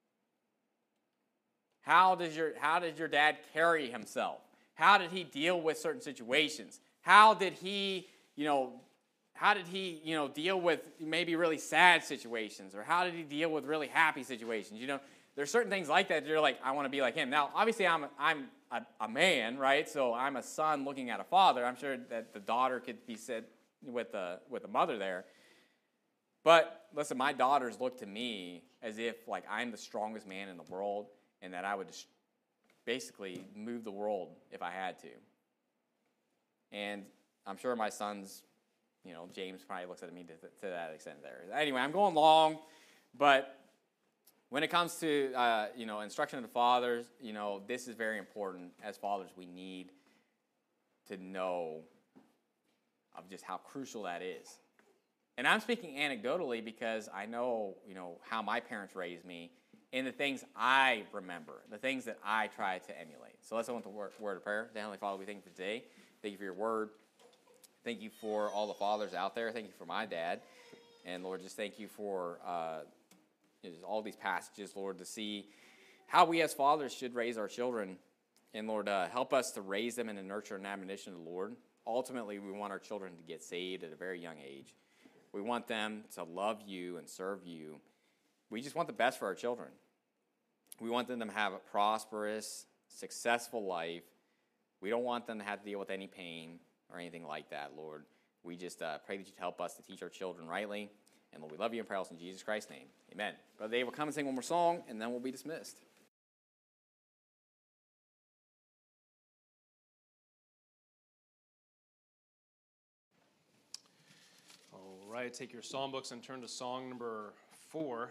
How did your dad carry himself? How did he deal with certain situations? How did he, deal with maybe really sad situations? Or how did he deal with really happy situations? There's certain things like that you're like, I want to be like him. Now, obviously, I'm a man, right? So I'm a son looking at a father. I'm sure that the daughter could be said with the mother there. But listen, my daughters look to me as if I'm the strongest man in the world and that I would just basically move the world if I had to. And I'm sure my sons, James probably looks at me to that extent there. Anyway, I'm going long, but when it comes to, instruction of the fathers, this is very important. As fathers, we need to know of just how crucial that is. And I'm speaking anecdotally because I know, how my parents raised me and the things I remember, the things that I try to emulate. So let's go into word of prayer. Heavenly Father, we thank you for today. Thank you for your word. Thank you for all the fathers out there. Thank you for my dad. And, Lord, just thank you for all these passages, Lord, to see how we as fathers should raise our children. And, Lord, help us to raise them in the nurture and admonition of the Lord. Ultimately, we want our children to get saved at a very young age. We want them to love you and serve you. We just want the best for our children. We want them to have a prosperous, successful life. We don't want them to have to deal with any pain or anything like that, Lord. We just pray that you'd help us to teach our children rightly. And Lord, we love you and pray in Jesus Christ's name. Amen. Brother Dave will come and sing one more song, and then we'll be dismissed. All right, take your psalm books and turn to song number 4.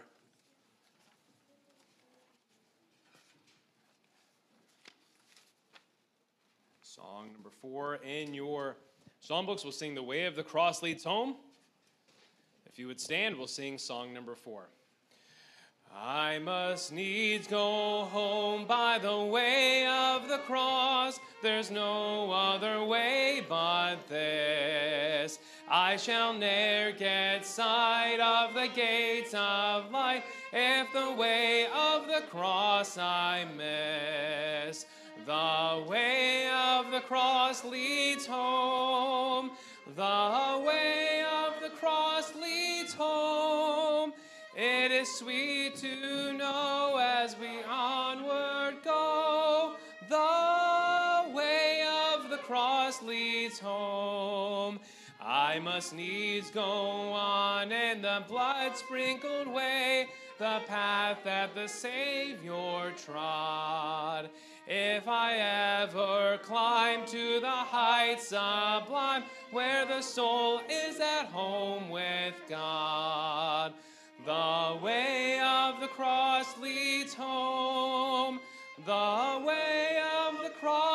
Song number 4 in your psalm books. We'll sing "The Way of the Cross Leads Home." If you would stand, we'll sing song number 4. I must needs go home by the way of the cross. There's no other way but this. I shall ne'er get sight of the gates of light if the way of the cross I miss. The way of the cross leads home. The way of the cross leads home. It is sweet to know as we onward go. The way of the cross leads home. I must needs go on in the blood-sprinkled way, the path that the Savior trod. If I ever climb to the heights sublime, where the soul is at home with God, the way of the cross leads home. The way of the cross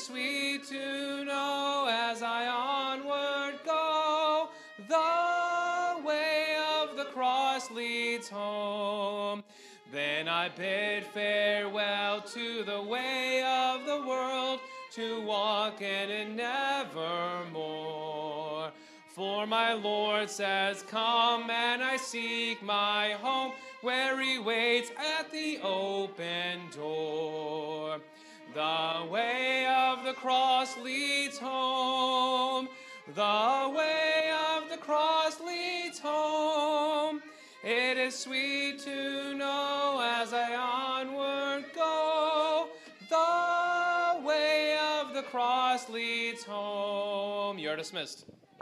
sweet to know as I onward go, the way of the cross leads home. Then I bid farewell to the way of the world, to walk in it nevermore. For my Lord says, come, and I seek my home, where he waits at the open door. The way of the cross leads home. The way of the cross leads home. It is sweet to know as I onward go, the way of the cross leads home. You're dismissed.